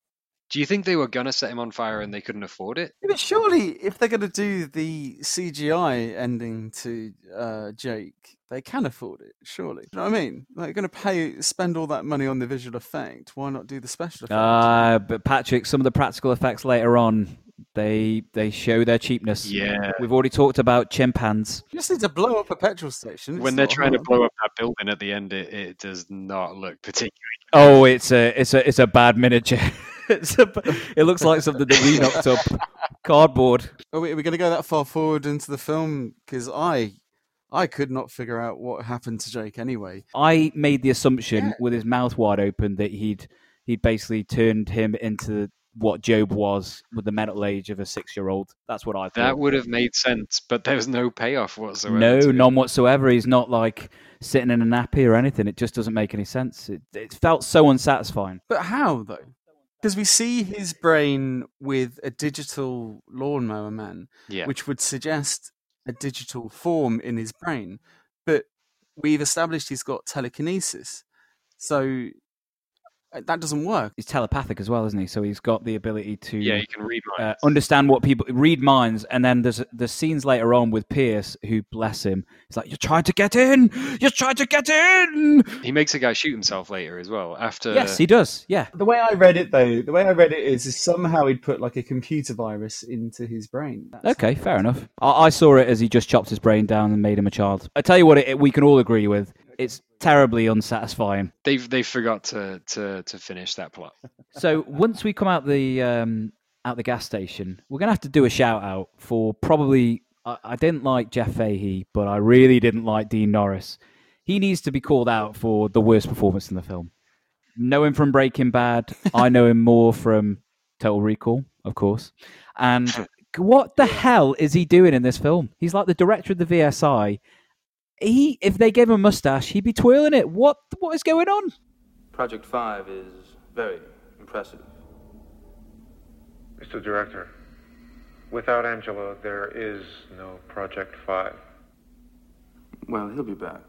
Do you think they were gonna set him on fire and they couldn't afford it? Yeah, but surely, if they're going to do the C G I ending to uh, Jake, they can afford it. Surely, you know what I mean? Like, they're going to pay, spend all that money on the visual effect. Why not do the special effect? Uh, but Patrick, some of the practical effects later on, they they show their cheapness. Yeah. We've already talked about chimpans. You just need to blow up a petrol station. It's When they're not trying to hard. blow up that building at the end, it, it does not look particularly. Oh, it's a it's a it's a bad miniature. it's a, it looks like something that we knocked up. Cardboard. Are we, are we going to go that far forward into the film? Because I, I could not figure out what happened to Jake anyway. I made the assumption Yeah. with his mouth wide open that he'd he'd basically turned him into what Job was with the mental age of a six-year-old. That's what I thought. That would have made sense, but there's no payoff whatsoever. No, to it. none whatsoever. He's not like sitting in a nappy or anything. It just doesn't make any sense. It, it felt so unsatisfying. But how though? Because we see his brain with a digital lawnmower man, Yeah. which would suggest a digital form in his brain. But we've established he's got telekinesis, so uh, that doesn't work. He's telepathic as well, isn't he? So he's got the ability to Yeah, you can read uh, minds. understand what people read minds. And then there's there's scenes later on with Pierce, who, bless him, he's like, "You're trying to get in. You're trying to get in." He makes a guy shoot himself later as well. After Yes, he does. Yeah. The way I read it, though, the way I read it is, is somehow he'd put like a computer virus into his brain. That's- Okay, fair enough. I, I saw it as he just chopped his brain down and made him a child. I tell you what, it, it, we can all agree with. It's terribly unsatisfying. they've they forgot to, to to finish that plot. So once we come out the um, out the gas station, we're gonna have to do a shout out for probably. I, I didn't like Jeff Fahey, but I really didn't like Dean Norris. He needs to be called out for the worst performance in the film. know him from Breaking Bad. I know him more from Total Recall, of course. And what the hell is he doing in this film? He's like the director of the V S I. He, if they gave him a mustache, he'd be twirling it. What, what is going on? Project Five is very impressive. Mister Director, without Angelo, there is no Project Five. Well, he'll be back.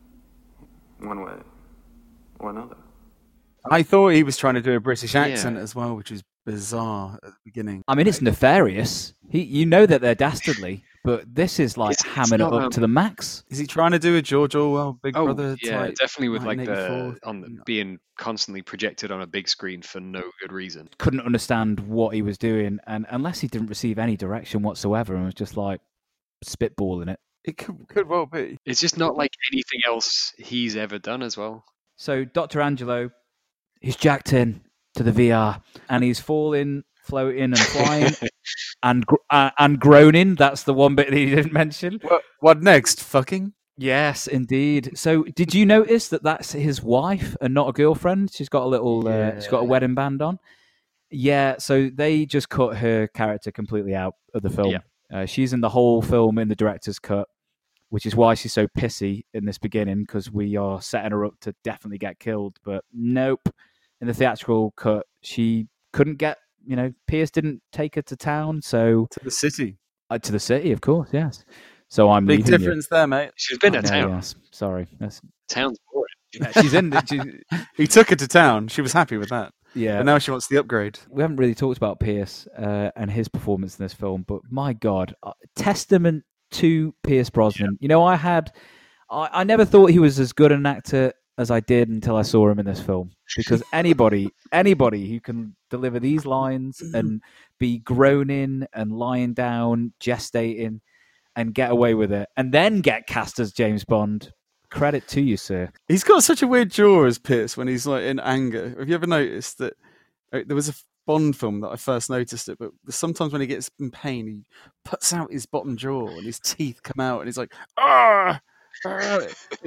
One way or another. I thought he was trying to do a British accent Yeah. as well, which was bizarre at the beginning. I mean, it's nefarious. He, you know that they're dastardly, but this is like It's- it's hamming it not, up um, to the max. Is he trying to do a George Orwell Big Oh, Brother yeah, type? definitely with like the nineteen eighty-four? on the, being constantly projected on a big screen for no good reason. Couldn't understand what he was doing, and unless he didn't receive any direction whatsoever, and was just like spitballing it. It could, could well be. It's just not like anything else he's ever done as well. So Doctor Angelo, he's jacked in to the V R, and he's falling, floating, and flying, and gr- uh, and groaning. That's the one bit that he didn't mention. What, what next? Fucking? Yes, indeed. So, did you notice that that's his wife and not a girlfriend? She's got a little, uh, she's got a Yeah. wedding band on. Yeah. So they just cut her character completely out of the film. Yeah. Uh, she's in the whole film in the director's cut, which is why she's so pissy in this beginning, because we are setting her up to definitely get killed. But nope, in the theatrical cut, she couldn't get. You know, Pierce didn't take her to town, so To the city. uh, to the city, of course, yes. So I'm Big leaving you. difference there, mate. She's been I to know, town. yes. Sorry. That's, Town's boring. yeah, she's in. The, she, He took her to town. She was happy with that. yeah. But now she wants the upgrade. We haven't really talked about Pierce uh, and his performance in this film, but my God, uh, testament to Pierce Brosnan. You know, I had, I, I never thought he was as good an actor as I did until I saw him in this film. Because anybody, anybody who can deliver these lines and be groaning and lying down, gestating, and get away with it, and then get cast as James Bond, credit to you, sir. He's got such a weird jaw as Pierce when he's like in anger. Have you ever noticed that? uh, There was a Bond film that I first noticed it, but sometimes when he gets in pain, he puts out his bottom jaw and his teeth come out, and he's like, ah. ah."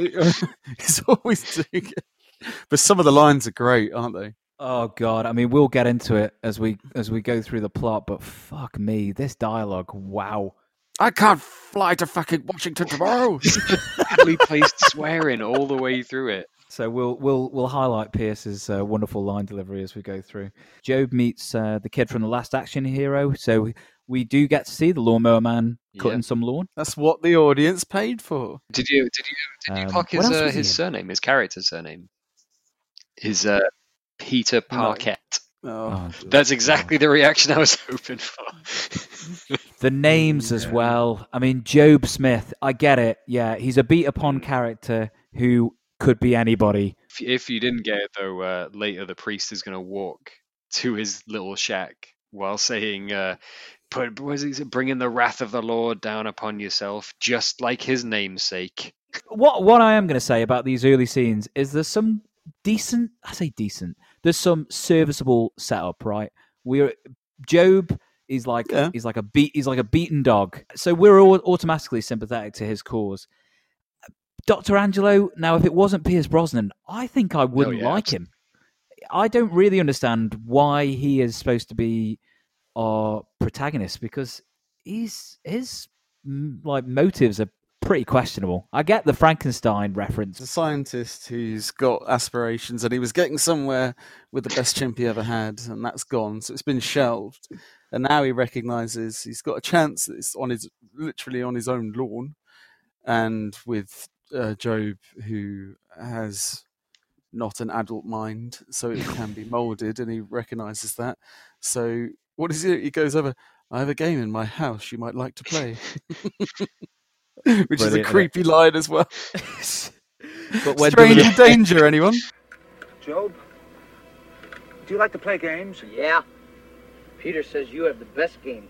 He's always doing it. But some of the lines are great, aren't they? Oh God! I mean, we'll get into it as we as we go through the plot, but fuck me, this dialogue, wow. I can't fly to fucking Washington tomorrow. Badly placed swearing all the way through it. So we'll we'll we'll highlight Pierce's uh, wonderful line delivery as we go through. Job meets uh, the kid from the Last Action Hero, so we, we do get to see the lawnmower man cutting Yeah. some lawn. That's what the audience paid for. Did you did you did you Um, clock what his else uh, was he his in? surname, his character's surname? His uh, Peter Parkett. Oh. Oh, That's exactly the reaction I was hoping for. the names as well. I mean, Job Smith. I get it. Yeah, he's a beat upon character who could be anybody. If, if you didn't get it though, uh, later the priest is going to walk to his little shack while saying, uh, "Put what is it? Bringing the wrath of the Lord down upon yourself, just like his namesake." What what I am going to say about these early scenes is there's some decent. I say decent. There's some serviceable setup, right? We're Job is like Yeah. he's like a beat he's like a beaten dog, so we're all automatically sympathetic to his cause. Doctor Angelo. Now, if it wasn't Pierce Brosnan, I think I wouldn't Oh, yeah, like him. I don't really understand why he is supposed to be our protagonist, because he's his mm, like motives are pretty questionable. I get the Frankenstein reference. He's a scientist who's got aspirations, and he was getting somewhere with the best chimp he ever had, and that's gone. So it's been shelved, and now he recognises he's got a chance that it's on his literally on his own lawn, and with uh, Job, who has not an adult mind, so it can be moulded, and he recognises that. So what is it? He goes over. I have a game in my house you might like to play. Which is a Brilliant, isn't it? creepy line as well. But when Stranger doing it- danger, anyone? Job, do you like to play games? Yeah. Peter says you have the best games.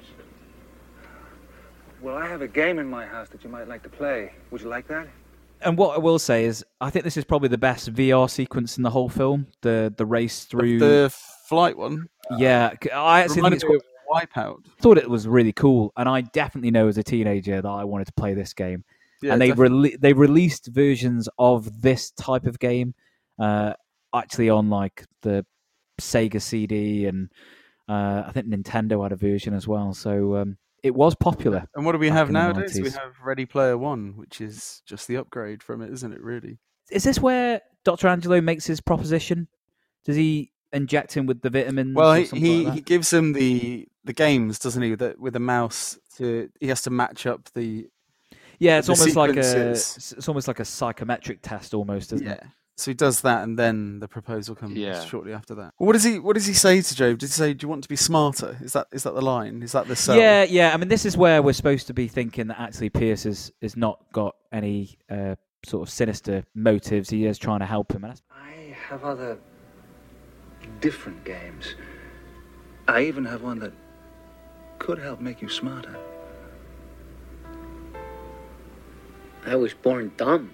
Well, I have a game in my house that you might like to play. Would you like that? And what I will say is, I think this is probably the best V R sequence in the whole film. The the race through. The flight one. Yeah, I actually think Reminded it's me of Wipeout. thought it was really cool, and I definitely know as a teenager that I wanted to play this game. Yeah, and they definitely. rele- they released versions of this type of game. Uh, actually on like the Sega C D, and uh, I think Nintendo had a version as well. So um, it was popular. And what do we back have in the nowadays? We nineties. have Ready Player One, which is just the upgrade from it, isn't it? Really? Is this where Doctor Angelo makes his proposition? Does he inject him with the vitamins? Well, or he something he, like he that? gives him the the games, doesn't he? With a, with a mouse to he has to match up the Yeah, it's the almost like a sequences. it's almost like a psychometric test, almost, isn't Yeah. it? So he does that, and then the proposal comes Yeah. shortly after that. What does he What does he say to Job? Does he say, "Do you want to be smarter"? Is that is that the line? Is that the sell? Yeah, yeah. I mean, this is where we're supposed to be thinking that actually Pierce is is not got any uh, sort of sinister motives. He is trying to help him. And that's... I have other different games. I even have one that could help make you smarter. I was born dumb.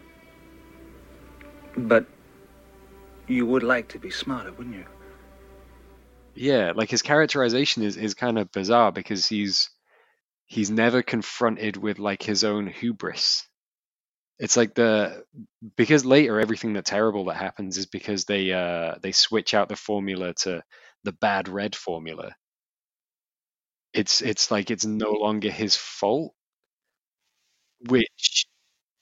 But you would like to be smarter, wouldn't you? Yeah, like his characterization is, is kind of bizarre because he's he's never confronted with like his own hubris. It's like the because later everything that's terrible that happens is because they uh they switch out the formula to the bad red formula. It's it's like it's no longer his fault, which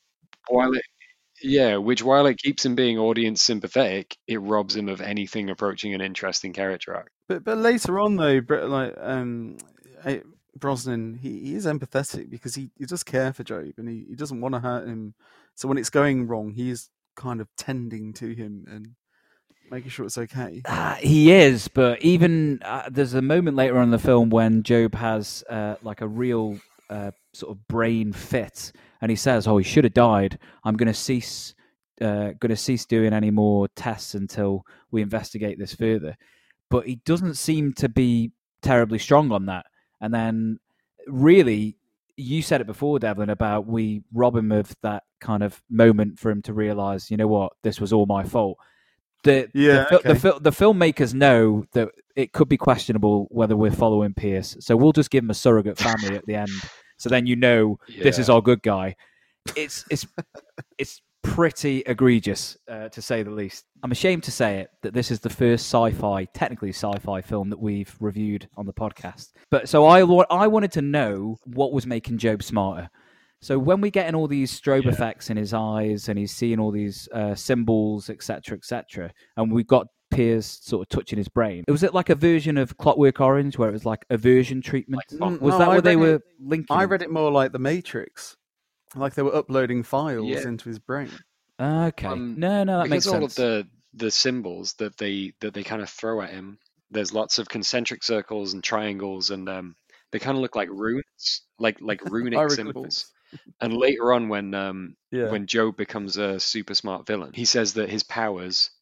while it yeah, which while it keeps him being audience sympathetic, it robs him of anything approaching an interesting character arc. But but later on though, Br- like um, eh, Brosnan, he, he is empathetic because he, he does care for Job and he, he doesn't want to hurt him. So when it's going wrong, he is kind of tending to him and making sure it's okay. Uh, he is, but even uh, there's a moment later on in the film when Job has uh, like a real uh, sort of brain fit, and he says, "Oh, he should have died. I'm going to cease, uh, going to cease doing any more tests until we investigate this further." But he doesn't seem to be terribly strong on that. And then, really, you said it before, Devlin, about we rob him of that kind of moment for him to realize, you know what, this was all my fault. The, Yeah, the, okay. the, fil- the filmmakers know that it could be questionable whether we're following Pierce, so we'll just give him a surrogate family at the end. So then you know this is Yeah. our good guy. It's it's it's pretty egregious, uh, to say the least. I'm ashamed to say it that this is the first sci-fi, technically sci-fi film that we've reviewed on the podcast. But so I wa- I wanted to know what was making Job smarter. So when we get in all these strobe Yeah. effects in his eyes, and he's seeing all these uh, symbols, et cetera, et cetera, and we've got Piers sort of touching his brain. Was it like a version of Clockwork Orange where it was like aversion treatment? Mm, was no, that I what they read were it- linking? I read it more like The Matrix, like they were uploading files Yeah. into his brain. Okay. Um, no, no, that because makes all sense. of the the symbols that they that they kind of throw at him, there's lots of concentric circles and triangles, and um, they kind of look like runes, like like runic Hieroglyphs. symbols. And later on, when um Yeah. when Job becomes a super smart villain, he says that his powers,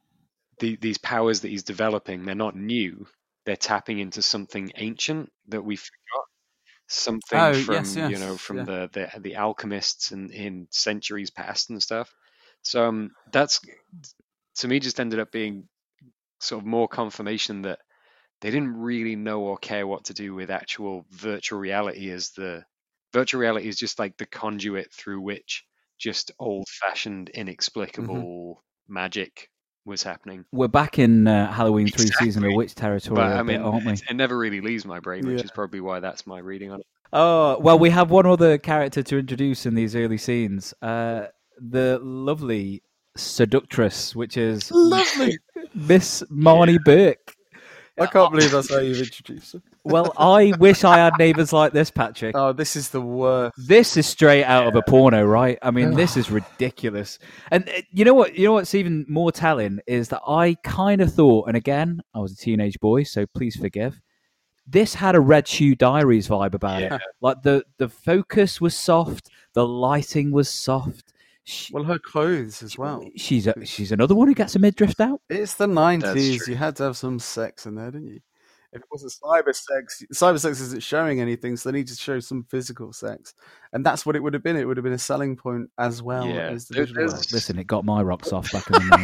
the, these powers that he's developing, they're not new. They're tapping into something ancient that we forgot. Something Oh, from yes, you know yes, from yeah. the, the the alchemists in, in centuries past and stuff. So um, that's to me just ended up being sort of more confirmation that they didn't really know or care what to do with actual virtual reality, as the virtual reality is just like the conduit through which just old-fashioned inexplicable Mm-hmm. magic was happening. We're back in uh, Halloween three Season of Exactly. Witch territory But a I bit, mean, aren't we? it, it never really leaves my brain, which Yeah. is probably why that's my reading on it. Oh, well, we have one other character to introduce in these early scenes. Uh, the lovely seductress, which is Lovely. Miss Marnie Burke. I can't believe that's how you've introduced her. Well, I wish I had neighbours like this, Patrick. Oh, this is the worst. This is straight out of a porno, right? I mean, this is ridiculous. And uh, you know what? You know what's even more telling is that I kind of thought, and again, I was a teenage boy, so please forgive. This had a Red Shoe Diaries vibe about Yeah. it. Like the the focus was soft, the lighting was soft. She, Well, her clothes as well. she's a, she's another one who gets a midriff out. It's the nineties. true. You had to have some sex in there, didn't you? If it wasn't cyber sex, cyber sex isn't showing anything, so they need to show some physical sex, and that's what it would have been. It would have been a selling point as well Yeah. as the There- visual. there's- Listen, it got my rocks off back in the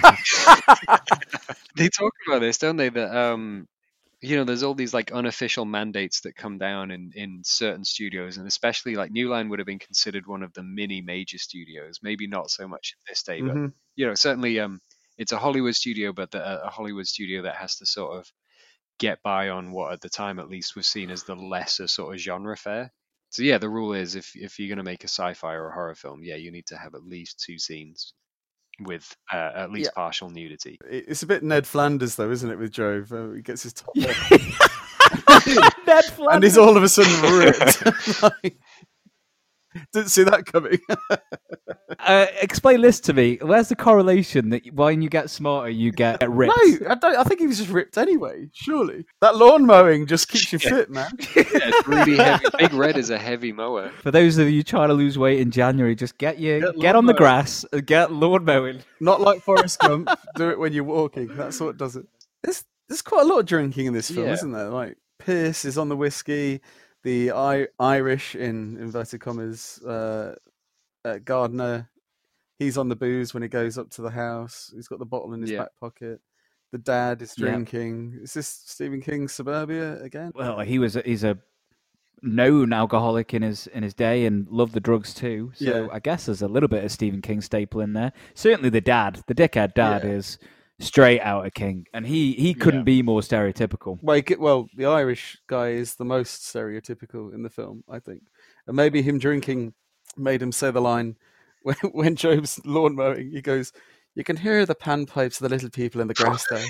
nineties. They talk about this, don't they? That um, you know, there's all these like unofficial mandates that come down in in certain studios, and especially like New Line would have been considered one of the mini major studios. Maybe not so much at this day, but Mhm. you know, certainly um, it's a Hollywood studio, but the, a Hollywood studio that has to sort of get by on what at the time at least was seen as the lesser sort of genre fare. So yeah, the rule is if if you're going to make a sci-fi or a horror film, yeah, you need to have at least two scenes with uh, at least Yeah. partial nudity. It's a bit Ned Flanders, though, isn't it, with Jove? Uh, he gets his top off. Ned Flanders. And he's all of a sudden ripped. Like, didn't see that coming. Uh, explain this to me. Where's the correlation that when you get smarter, you get ripped? No, I don't. I think he was just ripped anyway. Surely that lawn mowing just keeps you fit, man. Yeah, it's really heavy. Big Red is a heavy mower. For those of you trying to lose weight in January, just get you Get get, on the lawn mowing. grass and get lawn mowing. Not like Forrest Gump. Do it when you're walking. That's what does it. There's there's quite a lot of drinking in this film, Yeah. isn't there? Like Pierce is on the whiskey. The I- Irish, in inverted commas, uh, uh, Gardner, he's on the booze when he goes up to the house. He's got the bottle in his Yeah. back pocket. The dad is Yeah. drinking. Is this Stephen King's Suburbia again? Well, he was a, he's a known alcoholic in his in his day and loved the drugs too. So Yeah. I guess there's a little bit of Stephen King staple in there. Certainly the dad, the dickhead dad, Yeah. is straight out of King, and he he couldn't Yeah. be more stereotypical. Well, he get- well, the Irish guy is the most stereotypical in the film, I think. And maybe him drinking made him say the line when, when Job's lawn mowing. He goes, "You can hear the panpipes of the little people in the grass there."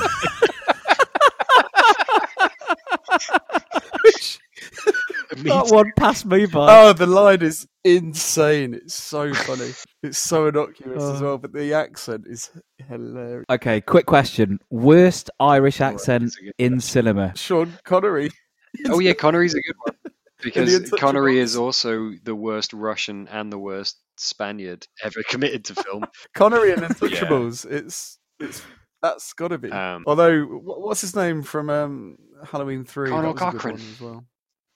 Which- That one passed me by. oh, the line is insane. It's so funny. It's so innocuous as Oh. well, but the accent is hilarious. Okay, quick question: worst Irish accent that's a good in cinema? Sean Connery. Oh yeah, Connery's a good one because Untouchables. Connery is also the worst Russian and the worst Spaniard ever committed to film. Connery and Untouchables. It's it's that's got to be. Um, Although, wh- what's his name from um, Halloween Three? Conal That was a good Cochran. one as well.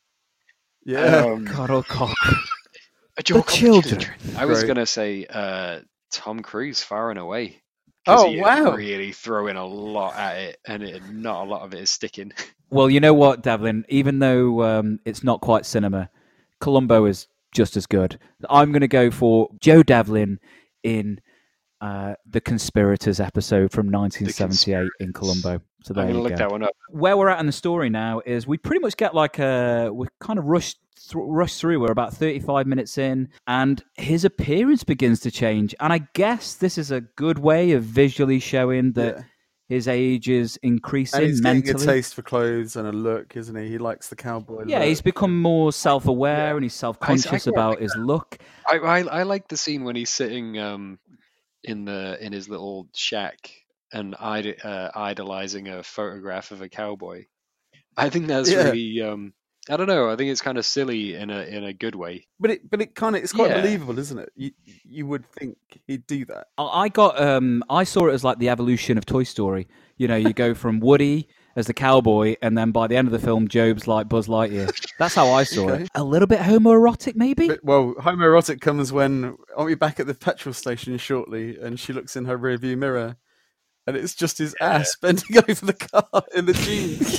Yeah, Um, Carol Cock. A joke on children. I was Great. gonna say uh, Tom Cruise, Far and Away. 'Cause Oh, he is wow. Really throwing a lot at it, and it, not a lot of it is sticking. Well, you know what, Devlin? Even though um, it's not quite cinema, Columbo is just as good. I'm going to go for Joe Devlin in uh, the Conspirators episode from nineteen seventy-eight in Columbo. So there I'm gonna you look go. that one up. Where we're at in the story now is we pretty much get like a we kind of rushed th- rushed through. We're about thirty-five minutes in, and his appearance begins to change. And I guess this is a good way of visually showing that Yeah. his age is increasing and he's getting mentally. a taste for clothes and a look, isn't he? He likes the cowboy. Yeah, look. he's become more self-aware Yeah. and he's self-conscious I- I quite about like his that. look. I, I I like the scene when he's sitting um in the in his little shack and id- uh, idolizing a photograph of a cowboy. I think that's Yeah. really um I don't know. I think it's kind of silly in a in a good way. But it, but it kind of, it's quite Yeah. believable, isn't it? You, you would think he'd do that. I I got, um, I saw it as like the evolution of Toy Story. You know, you go from Woody as the cowboy, and then by the end of the film, Job's like Buzz Lightyear. That's how I saw Okay. it. A little bit homoerotic, maybe. But, well, homoerotic comes when aren't we back at the petrol station shortly, and she looks in her rearview mirror, and it's just his ass bending over the car in the jeans.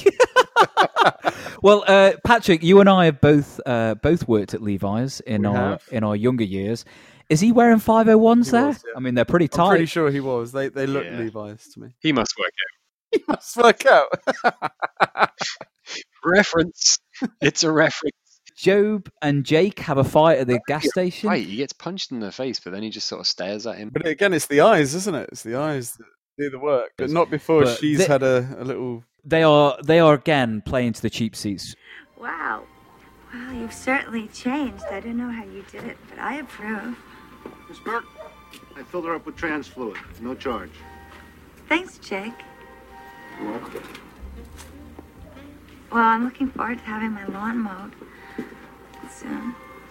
Well, uh, Patrick, you and I have both uh, both worked at Levi's in We our have. in our younger years. Is he wearing five oh ones He there? was, yeah. I mean, they're pretty I'm tight. pretty sure he was. They they look Yeah. Levi's to me. He must work He must work out. out. Reference. It's a reference. Job and Jake have a fight at the gas station. Right, he gets punched in the face, but then he just sort of stares at him. But again, it's the eyes, isn't it? It's the eyes that do the work, but not before But she's thi- had a, a little. They are they are again playing to the cheap seats. Wow. Well, you've certainly changed. I don't know how you did it, but I approve. Miss Burke, I filled her up with trans fluid. No charge. Thanks, Jake. You're welcome. Well, I'm looking forward to having my lawn mowed soon.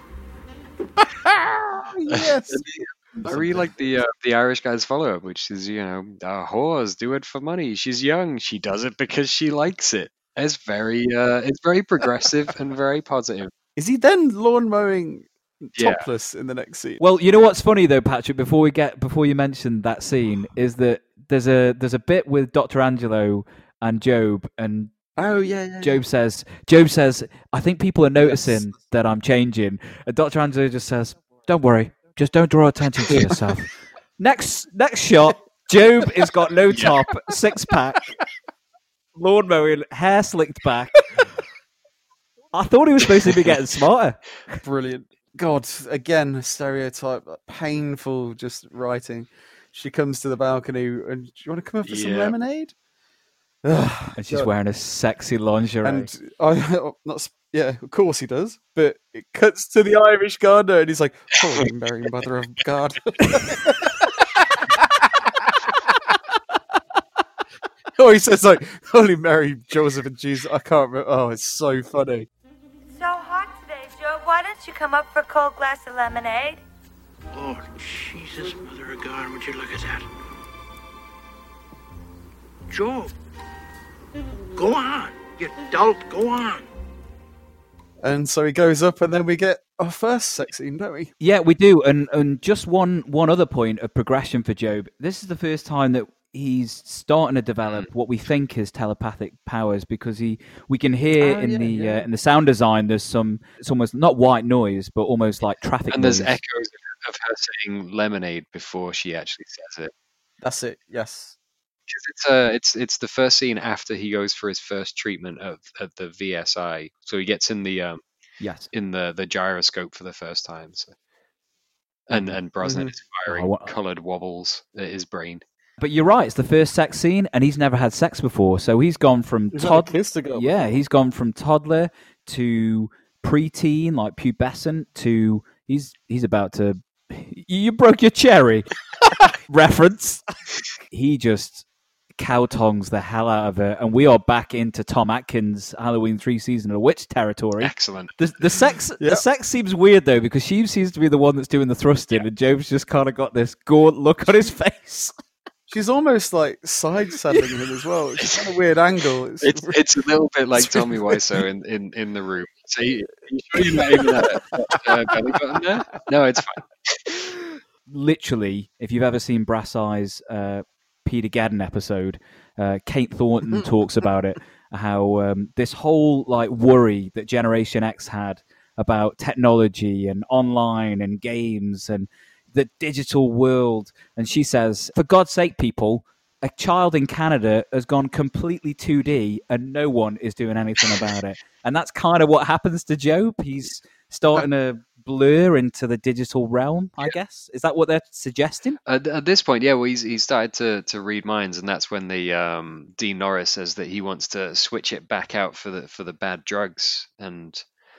Yes. I really like the uh, the Irish guy's follow up, which is, you know, uh, whores do it for money. She's young. She does it because she likes it. It's very uh, it's very progressive and very positive. Is he then lawn mowing Yeah. topless in the next scene? Well, you know what's funny though, Patrick. Before we get before you mention that scene, is that there's a there's a bit with Doctor Angelo and Job, and Oh yeah, yeah. Job says Job says I think people are noticing that I'm changing, and Doctor Angelo just says, "Don't worry, just don't draw attention to yourself." next next shot, Job has got no top, six pack, lawn mowing, hair slicked back. I thought he was supposed to be getting smarter. Brilliant. God, again, stereotype, painful just writing. She comes to the balcony and, do you want to come up for some Yeah. lemonade? And she's God. wearing a sexy lingerie. And I, not, sp- yeah, of course he does. But it cuts to the Irish gardener, and he's like, "Holy Mary, Mother of God!" Oh, he says like, "Holy Mary, Joseph and Jesus." I can't remember. Oh, it's so funny. It's so hot today, Joe. Why don't you come up for a cold glass of lemonade? Lord Jesus, Mother of God, would you look at that? Joe, go on. You dolt, go on. And so he goes up, and then we get our first sex scene, don't we? Yeah, we do. And and just one one other point of progression for Job. This is the first time that he's starting to develop what we think is telepathic powers, because he we can hear Oh, in yeah, the yeah. Uh, in the sound design there's some it's almost not white noise but almost like traffic And noise. there's echoes of her saying lemonade before she actually says it. That's it. Yes. Because it's uh, it's it's the first scene after he goes for his first treatment of, of the V S I. So he gets in the um Yes. in the, the gyroscope for the first time. So. And and Brosnan Mhm. is firing Oh, what- coloured wobbles at his brain. But you're right, it's the first sex scene and he's never had sex before. So he's gone from He's never toddler kissed a girl Yeah, before. he's gone from toddler to preteen, like pubescent, to he's he's about to you broke your cherry reference. He just cow-tongs the hell out of it, and we are back into Tom Atkins Halloween three Season of the Witch territory. Excellent. The, the sex Yep. the sex seems weird though, because she seems to be the one that's doing the thrusting, and Job's just kind of got this gaunt look on his face. She's almost like side saddling him as well. It's kind of a weird angle. It's, It's it's a little bit like It's Tommy really- Wiseau in, in, in the room. So you, you sure you're not even a, a belly button there? No, it's fine. Literally, if you've ever seen Brass Eyes uh, Peter Gadden episode, uh, Kate Thornton talks about it, how um, this whole like worry that Generation X had about technology and online and games and the digital world. And she says, for God's sake, people, a child in Canada has gone completely two D and no one is doing anything about it. And that's kind of what happens to Job. He's starting to blur into the digital realm, I guess. Is that what they're suggesting? At, at this point, yeah, well, he's he started to, to read minds, and that's when the um, Dean Norris says that he wants to switch it back out for the for the bad drugs, and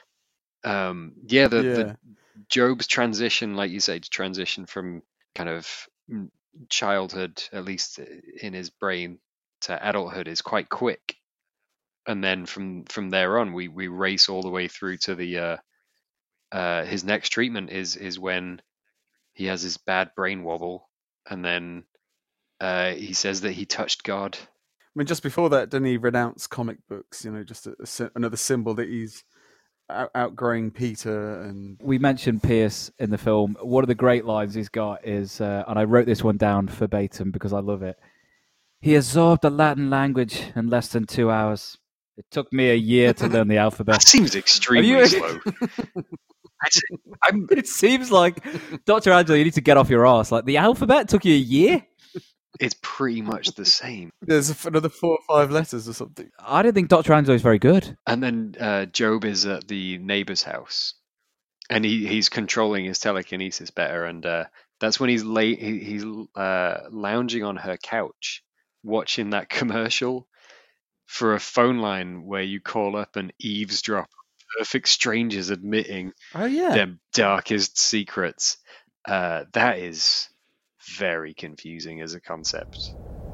um, yeah, the, Yeah. the Job's transition, like you say, to transition from kind of mm, childhood, at least in his brain, to adulthood is quite quick, and then from from there on, we we race all the way through to the uh, uh, his next treatment is is when he has his bad brain wobble, and then uh, he says that he touched God. I mean, just before that, didn't he renounce comic books? You know, just a, a sy- another symbol that he's out- outgrowing Peter. And We mentioned Pierce in the film. One of the great lines he's got is, uh, and I wrote this one down verbatim because I love it. He absorbed the Latin language in less than two hours. It took me a year to learn the alphabet. That seems extremely you- slow. I'd- I'm, It seems like, Doctor Angela, you need to get off your ass. Like, the alphabet took you a year? it's pretty much the same. there's a- another four or five letters or something. I don't think Doctor Angela is very good. And then uh, Job is at the neighbor's house, and he, he's controlling his telekinesis better. And uh, that's when he's late. He, he's uh, lounging on her couch, watching that commercial for a phone line where you call up and eavesdrop on perfect strangers admitting Oh, yeah. their darkest secrets. Uh, that is very confusing as a concept.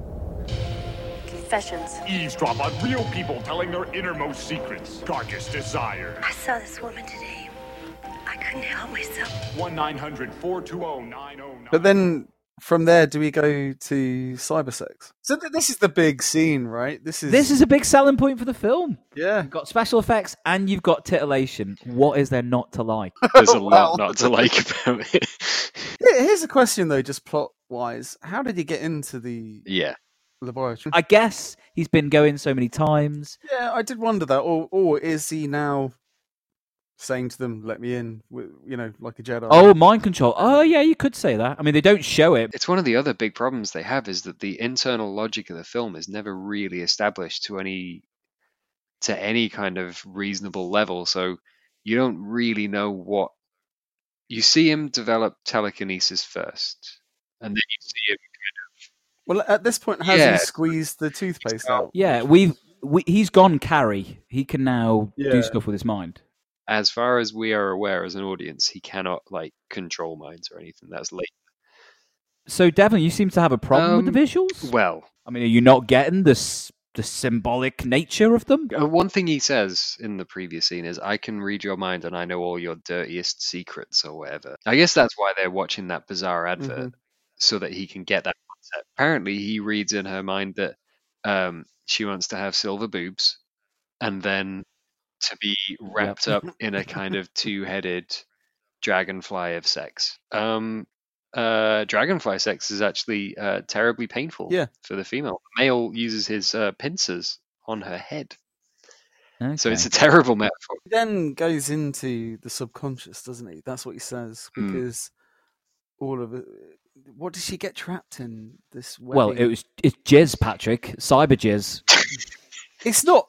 Confessions. Eavesdrop on real people telling their innermost secrets, darkest desires. I saw this woman today. I couldn't help myself. one nine hundred four two zero nine zero nine. But then from there, do we go to cybersex? So th- this is the big scene, right? This is This is a big selling point for the film. yeah. You've got special effects and you've got titillation. What is there not to like? There's a Well. lot not to like about it. Here- Here's a question though, just plot wise. How did he get into the Yeah. laboratory? I guess he's been going so many times. Yeah, I did wonder that. Or or is he now saying to them, "Let me in," you know, like a Jedi. Oh, mind control. Oh, yeah, you could say that. I mean, they don't show it. It's one of the other big problems they have is that the internal logic of the film is never really established to any to any kind of reasonable level. So you don't really know what you see him develop telekinesis first, and then you see him kind of. Well, at this point, has yeah, he squeezed the toothpaste out? Yeah, we've we, he's gone Carrie. He can now Yeah. do stuff with his mind. As far as we are aware as an audience, he cannot like control minds or anything. That's late. So, Devon, you seem to have a problem Um, with the visuals? Well, I mean, are you not getting this the symbolic nature of them? uh, one thing he says in the previous scene is, "I can read your mind and I know all your dirtiest secrets," or whatever. I guess that's why they're watching that bizarre advert, Mhm. so that he can get that concept. Apparently, he reads in her mind that um, she wants to have silver boobs, and then to be wrapped up in a kind of two-headed dragonfly of sex. Um, uh, dragonfly sex is actually uh, terribly painful Yeah. for the female. The male uses his uh, pincers on her head. So it's a Okay. terrible metaphor. He then goes into the subconscious, doesn't he? That's what he says, Hmm. because all of it. What did she get trapped in? This Well, webbing? it was it's jizz, Patrick. Cyber jizz. It's not.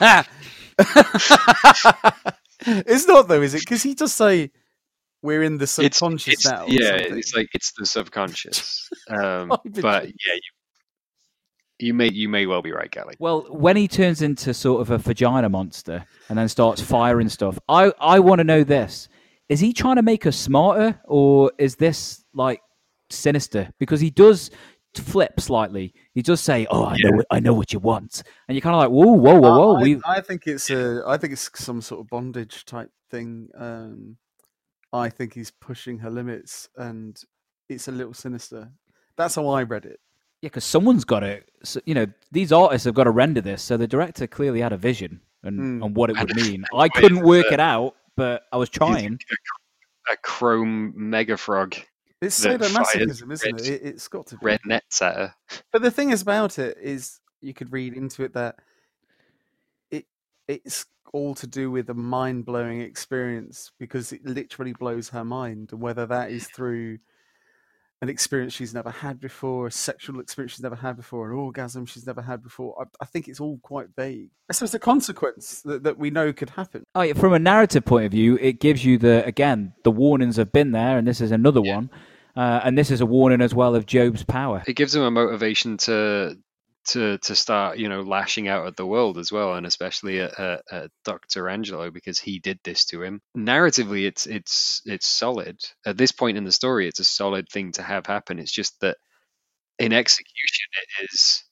It's not though, is it? Because he does say we're in the It's, subconscious it's now. or yeah, something. it's like it's the subconscious. Um, Cyber but jizz. yeah, you, you may you may well be right, Gally. Well, when he turns into sort of a vagina monster and then starts firing stuff, I, I want to know this. Is he trying to make us smarter, or is this, like, sinister? Because he does flip slightly. He does say, "Oh, I know, I know what you want," and you're kind of like, "Whoa, whoa, whoa, whoa!" I, we, I think it's a. I think it's some sort of bondage type thing. Um, I think he's pushing her limits, and it's a little sinister. That's how I read it. yeah, because someone's got to, so, you know, these artists have got to render this, so the director clearly had a vision and, Hmm. and what it would mean. I couldn't work it out, but I was trying. A chrome mega frog. It's that sadomasochism, fires isn't red- it? it? It's got to be. Red nets at her. But the thing is about it is, you could read into it that it it's all to do with a mind blowing experience, because it literally blows her mind, and whether that is through an experience she's never had before, a sexual experience she's never had before, an orgasm she's never had before. I, I think it's all quite vague. So it's a consequence that, that we know could happen. Oh, yeah, from a narrative point of view, it gives you the, again, the warnings have been there, and this is another one. Uh, and this is a warning as well of Job's power. It gives him a motivation to to to start, you know, lashing out at the world as well, and especially at, at, at Doctor Angelo, because he did this to him. Narratively, it's it's it's solid. At this point in the story, it's a solid thing to have happen. It's just that in execution, it is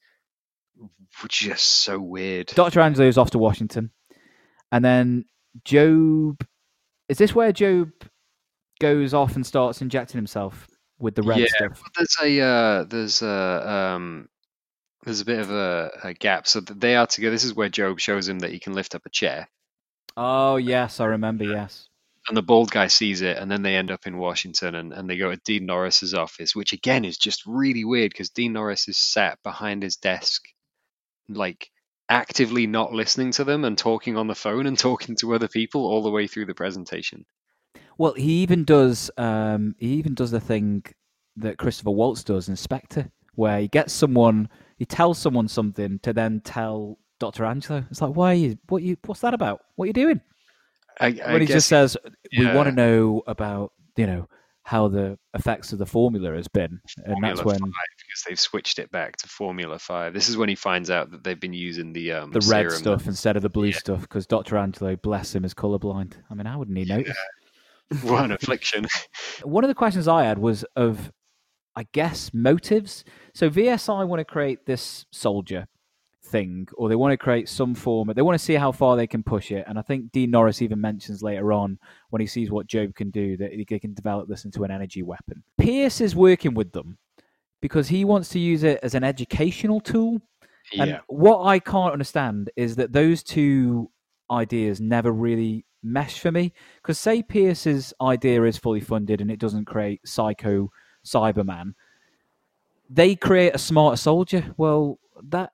just so weird. Doctor Angelo's off to Washington. And then Job... Is this where Job goes off and starts injecting himself with the red yeah, stuff? but there's a uh, there's a um, there's a bit of a, a gap. So that they are together. This is where Job shows him that he can lift up a chair. Oh, yes, I remember, yes. And the bald guy sees it, and then they end up in Washington, and, and they go to Dean Norris's office, which again is just really weird, because Dean Norris is sat behind his desk, like actively not listening to them and talking on the phone and talking to other people all the way through the presentation. Well, he even does um, he even does the thing that Christopher Waltz does in Spectre, where he gets someone, he tells someone something to then tell Doctor Angelo. It's like, why are you, what you, what's that about? What are you doing? I, I when he guess just says, we yeah. want to know about, you know, how the effects of the formula has been. And Formula that's when five, because they've switched it back to Formula Five. This is when he finds out that they've been using the um, the red serum stuff that- instead of the blue Yeah. stuff, because Doctor Angelo, bless him, is colorblind. I mean, how wouldn't he notice? What an affliction. One of the questions I had was of, I guess, motives. So V S I want to create this soldier thing, or they want to create some form. They want to see how far they can push it. And I think Dean Norris even mentions later on, when he sees what Job can do, that he can develop this into an energy weapon. Pierce is working with them because he wants to use it as an educational tool. Yeah. And what I can't understand is that those two ideas never really mesh for me. Because say Pierce's idea is fully funded and it doesn't create Psycho Cyberman, they create a smarter soldier. Well, that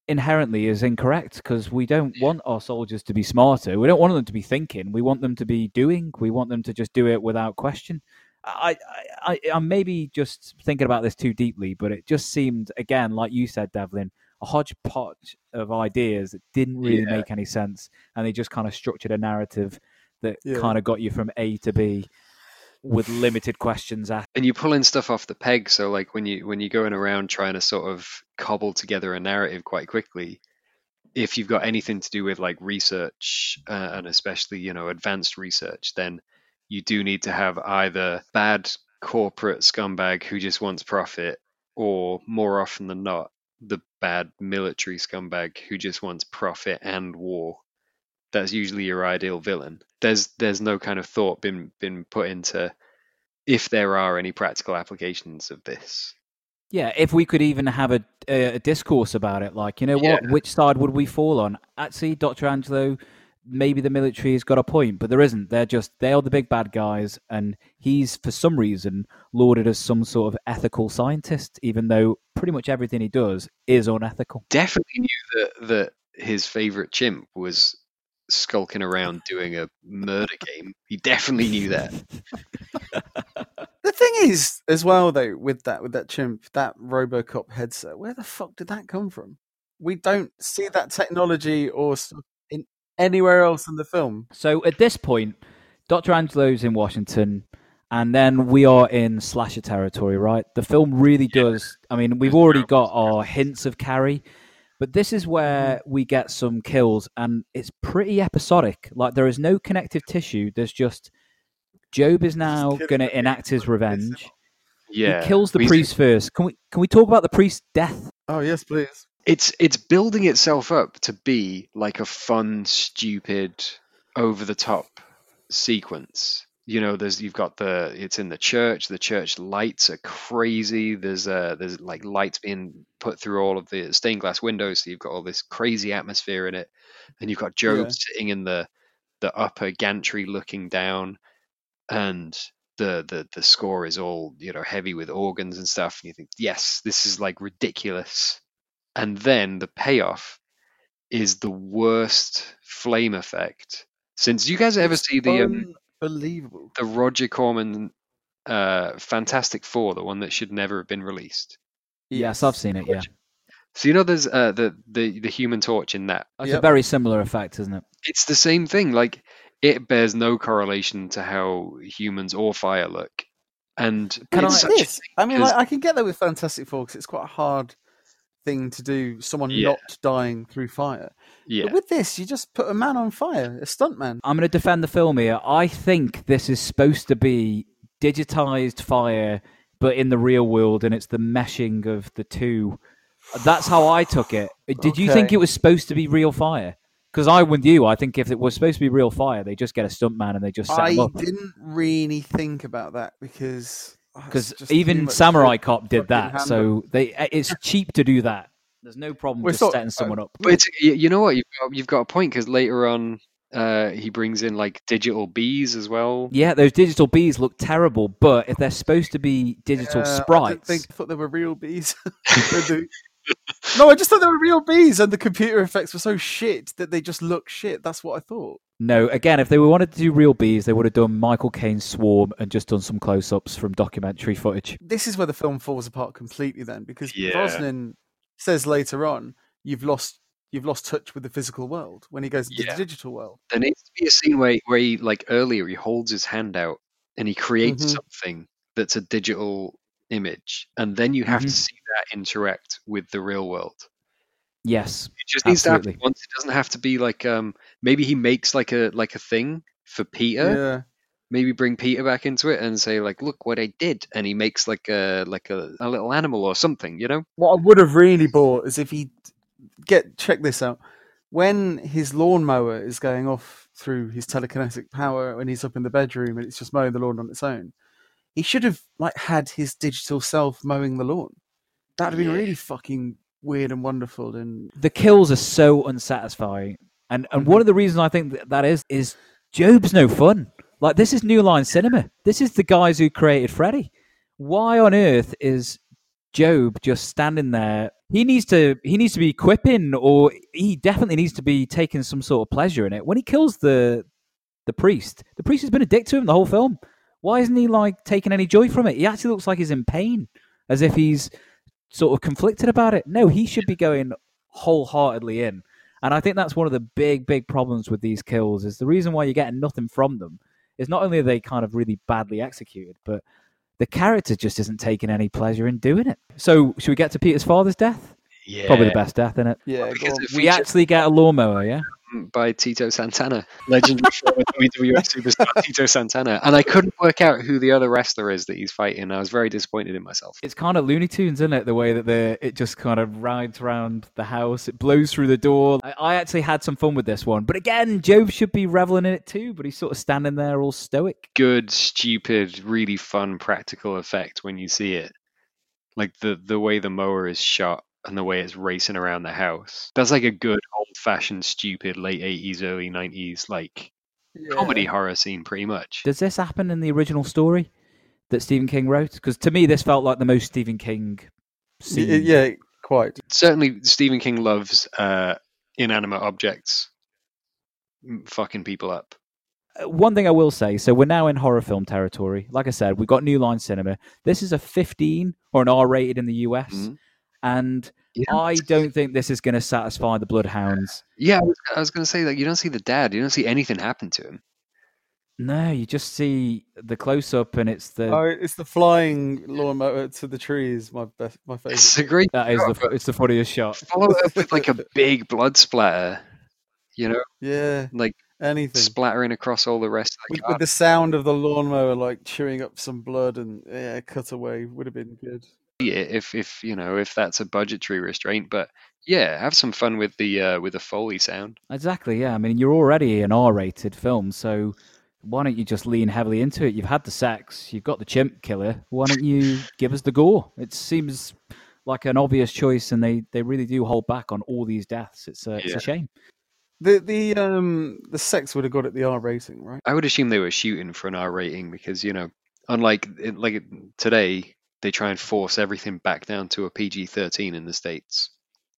inherently is incorrect because we don't want our soldiers to be smarter. We don't want them to be thinking. We want them to be doing. We want them to just do it without question. I, I, I, I'm maybe just thinking about this too deeply, but it just seemed, again, like you said, Devlin, a hodgepodge of ideas that didn't really Yeah. make any sense, and they just kind of structured a narrative that Yeah. kind of got you from A to B with limited questions asked. And you're pulling stuff off the peg, so like when you when you're going around trying to sort of cobble together a narrative quite quickly, if you've got anything to do with like research uh, and especially you know advanced research, then you do need to have either bad corporate scumbag who just wants profit, or more often than not, the bad military scumbag who just wants profit and war. That's usually your ideal villain. There's there's no kind of thought been been put into if there are any practical applications of this. Yeah, if we could even have a, a, a discourse about it, like, you know what, Yeah. which side would we fall on? Actually, Doctor Angelo, maybe the military has got a point, but there isn't. They're just, they are the big bad guys, and he's, for some reason, lauded as some sort of ethical scientist, even though pretty much everything he does is unethical. Definitely knew that that his favorite chimp was skulking around doing a murder game. He definitely knew that. The thing is, as well, though, with that with that chimp, that RoboCop headset, where the fuck did that come from? We don't see that technology or stuff in anywhere else in the film. So at this point, Doctor Angelo's in Washington, and then we are in slasher territory, right? The film really does. I mean, we've already got our hints of Carrie, but this is where we get some kills, and it's pretty episodic. Like, there is no connective tissue. There's just Job is now going to enact his revenge. Yeah, He kills the He's- priest first. Can we can we talk about the priest's death? Oh yes, please. It's it's building itself up to be like a fun, stupid, over the top sequence. You know, there's you've got the it's in the church. The church lights are crazy. There's uh there's like lights being put through all of the stained glass windows, so you've got all this crazy atmosphere in it. And you've got Job Yeah. sitting in the the upper gantry looking down, and the the the score is all you know heavy with organs and stuff. And you think, yes, this is like ridiculous. And then the payoff is the worst flame effect since you guys ever It's see the um, unbelievable. the Roger Corman uh, Fantastic Four, the one that should never have been released. Yes, I've seen it. Yeah, So you know, there's uh, the the the Human Torch in that. it's Yep. a very similar effect, isn't it? It's the same thing. Like it bears no correlation to how humans or fire look. And Can it's I- such a This, thing I mean, because- like, I can get that with Fantastic Four because it's quite a hard thing to do. Someone Yeah. not dying through fire. yeah, But with this, you just put a man on fire, a stuntman. I'm going to defend the film here. I think this is supposed to be digitized fire, but in the real world, and it's the meshing of the two. That's how I took it. Did you think Okay. it was supposed to be real fire? Because I'm with you. I think if it was supposed to be real fire, they just get a stuntman and they just set I him up. didn't really think about that because oh, it's Because just too even much Samurai to Cop did fucking that, handle. so they it's cheap to do that. There's no problem Well, just it's not- setting someone up. But it's, y- you know what, you've got, you've got a point because later on, uh, he brings in like digital bees as well. Yeah, those digital bees look terrible, but if they're supposed to be digital Uh, I sprites, didn't think, I thought they were real bees. They- no, I just thought they were real bees, and the computer effects were so shit that they just look shit. That's what I thought. no, again, if they wanted to do real bees, they would have done Michael Caine's Swarm and just done some close-ups from documentary footage. This is where the film falls apart completely then, because Yeah. Brosnan says later on, "You've lost, you've lost touch with the physical world." When he goes into Yeah. the digital world, There needs to be a scene where, where he, like earlier, he holds his hand out and he creates Mhm. something that's a digital image, and then you have Mhm. to see that interact with the real world. Yes, It just needs to absolutely. happen once. It doesn't have to be like um maybe he makes like a like a thing for Peter. yeah, Maybe bring Peter back into it and say like, look what I did, and he makes like a like a, a little animal or something, you know? what I would have really bought is if he get check this out when his lawnmower is going off through his telekinetic power when he's up in the bedroom and it's just mowing the lawn on its own. He should have like had his digital self mowing the lawn. That'd have been Yeah. really fucking weird and wonderful. And The kills are so unsatisfying, and and Mm-hmm. one of the reasons I think that, that is is Job's no fun. Like, this is New Line Cinema. This is the guys who created Freddy. Why on earth is Job just standing there he needs to he needs to be quipping, or he definitely needs to be taking some sort of pleasure in it. When he kills the the priest, the priest has been a dick to him the whole film. Why isn't he like taking any joy from it? He actually looks like he's in pain, as if he's sort of conflicted about it. No, he should be going wholeheartedly in. And I think that's one of the big, big problems with these kills, is the reason why you're getting nothing from them is not only are they kind of really badly executed, but the character just isn't taking any pleasure in doing it. So should we get to Peter's father's death? Yeah. Probably the best death, isn't it? Yeah, Because it We features actually get a lawnmower, yeah? by Tito Santana, legendary former W W F superstar Tito Santana. And I couldn't work out who the other wrestler is that he's fighting. I was very disappointed in myself. It's kind of Looney Tunes, isn't it? The way that the it just kind of rides around the house. It blows through the door. I, I actually had some fun with this one. But again, Joe should be reveling in it too, but he's sort of standing there all stoic. Good, stupid, really fun practical effect when you see it. Like the, the way the mower is shot and the way it's racing around the house. That's like a good old-fashioned, stupid, late eighties, early nineties, like, Yeah. comedy horror scene, pretty much. Does this happen in the original story that Stephen King wrote? Because to me, this felt like the most Stephen King scene. Y- Yeah, quite. Certainly, Stephen King loves uh, inanimate objects fucking people up. Uh, One thing I will say, so we're now in horror film territory. Like I said, we've got New Line Cinema. This is a fifteen or an R rated in the U S. Mhm. And Yeah. I don't think this is going to satisfy the bloodhounds. Yeah, I was, I was going to say that you don't see the dad. You don't see anything happen to him. No, you just see the close up, and it's the Oh, it's the flying lawnmower to the trees. My best, my favorite. It's a great. that is shot, the but it's the funniest shot. follow it up with like a big blood splatter. You know, Yeah, like anything splattering across all the rest of the with, car. with the sound of the lawnmower like chewing up some blood and yeah, cut away would have been good. It if if you know if that's a budgetary restraint, but yeah, have some fun with the uh, with the Foley sound. Exactly, yeah. I mean, you're already an R rated film, so why don't you just lean heavily into it? You've had the sex, you've got the chimp killer. Why don't you give us the gore? It seems like an obvious choice, and they, they really do hold back on all these deaths. It's a, it's Yeah. a shame. The the um the sex would have got it the R rating, right? I would assume they were shooting for an R rating because you know, unlike it- like today, they try and force everything back down to a P G thirteen in the States,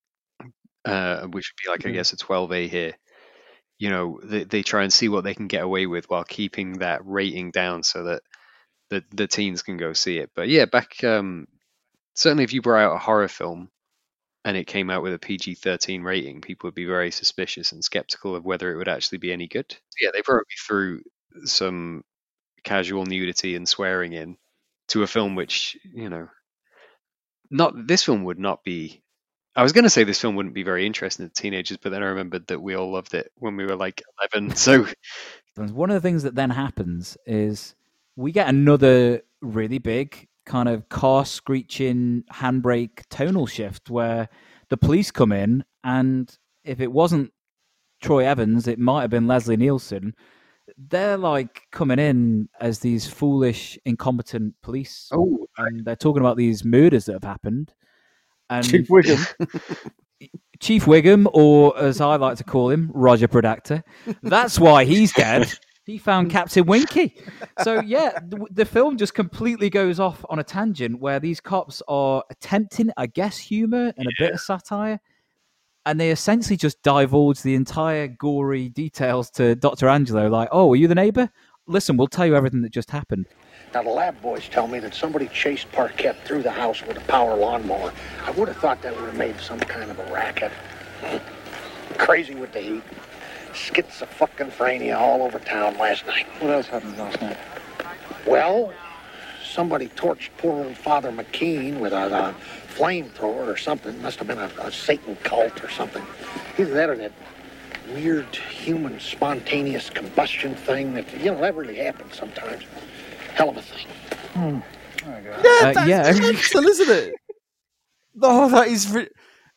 uh, which would be like I Yeah. guess a twelve A here. You know, they they try and see what they can get away with while keeping that rating down so that the the teens can go see it. But yeah, back um, certainly if you brought out a horror film and it came out with a P G thirteen rating, people would be very suspicious and skeptical of whether it would actually be any good. Yeah, they probably threw some casual nudity and swearing in to a film which, you know, not this film would not be. I was going to say this film wouldn't be very interesting to teenagers, but then I remembered that we all loved it when we were like eleven. So One of the things that then happens is we get another really big kind of car screeching handbrake tonal shift where the police come in, and if it wasn't Troy Evans, it might have been Leslie Nielsen. They're like coming in as these foolish, incompetent police, oh, and they're talking about these murders that have happened. And Chief Wiggum. Chief Wiggum, or as I like to call him, Roger Predactor. That's why he's dead. He found Captain Winky. So yeah, the, the film just completely goes off on a tangent where these cops are attempting, I guess, humor and a bit of satire, and they essentially just divulge the entire gory details to Doctor Angelo. Like, oh, were you the neighbor? Listen, we'll tell you everything that just happened. Now, the lab boys tell me that somebody chased Parquet through the house with a power lawnmower. I would have thought that would have made some kind of a racket. Crazy with the heat. Schizophrenia all over town last night. What else happened last night? Well, somebody torched poor old Father McKean with a, a flamethrower or something. Must have been a, a Satan cult or something. Either that or that weird human spontaneous combustion thing that, you know, that really happens sometimes. Hell of a thing. Hmm. There we go. Yeah, Uh, that's yeah. dreadful, isn't it? Oh, that is. Re-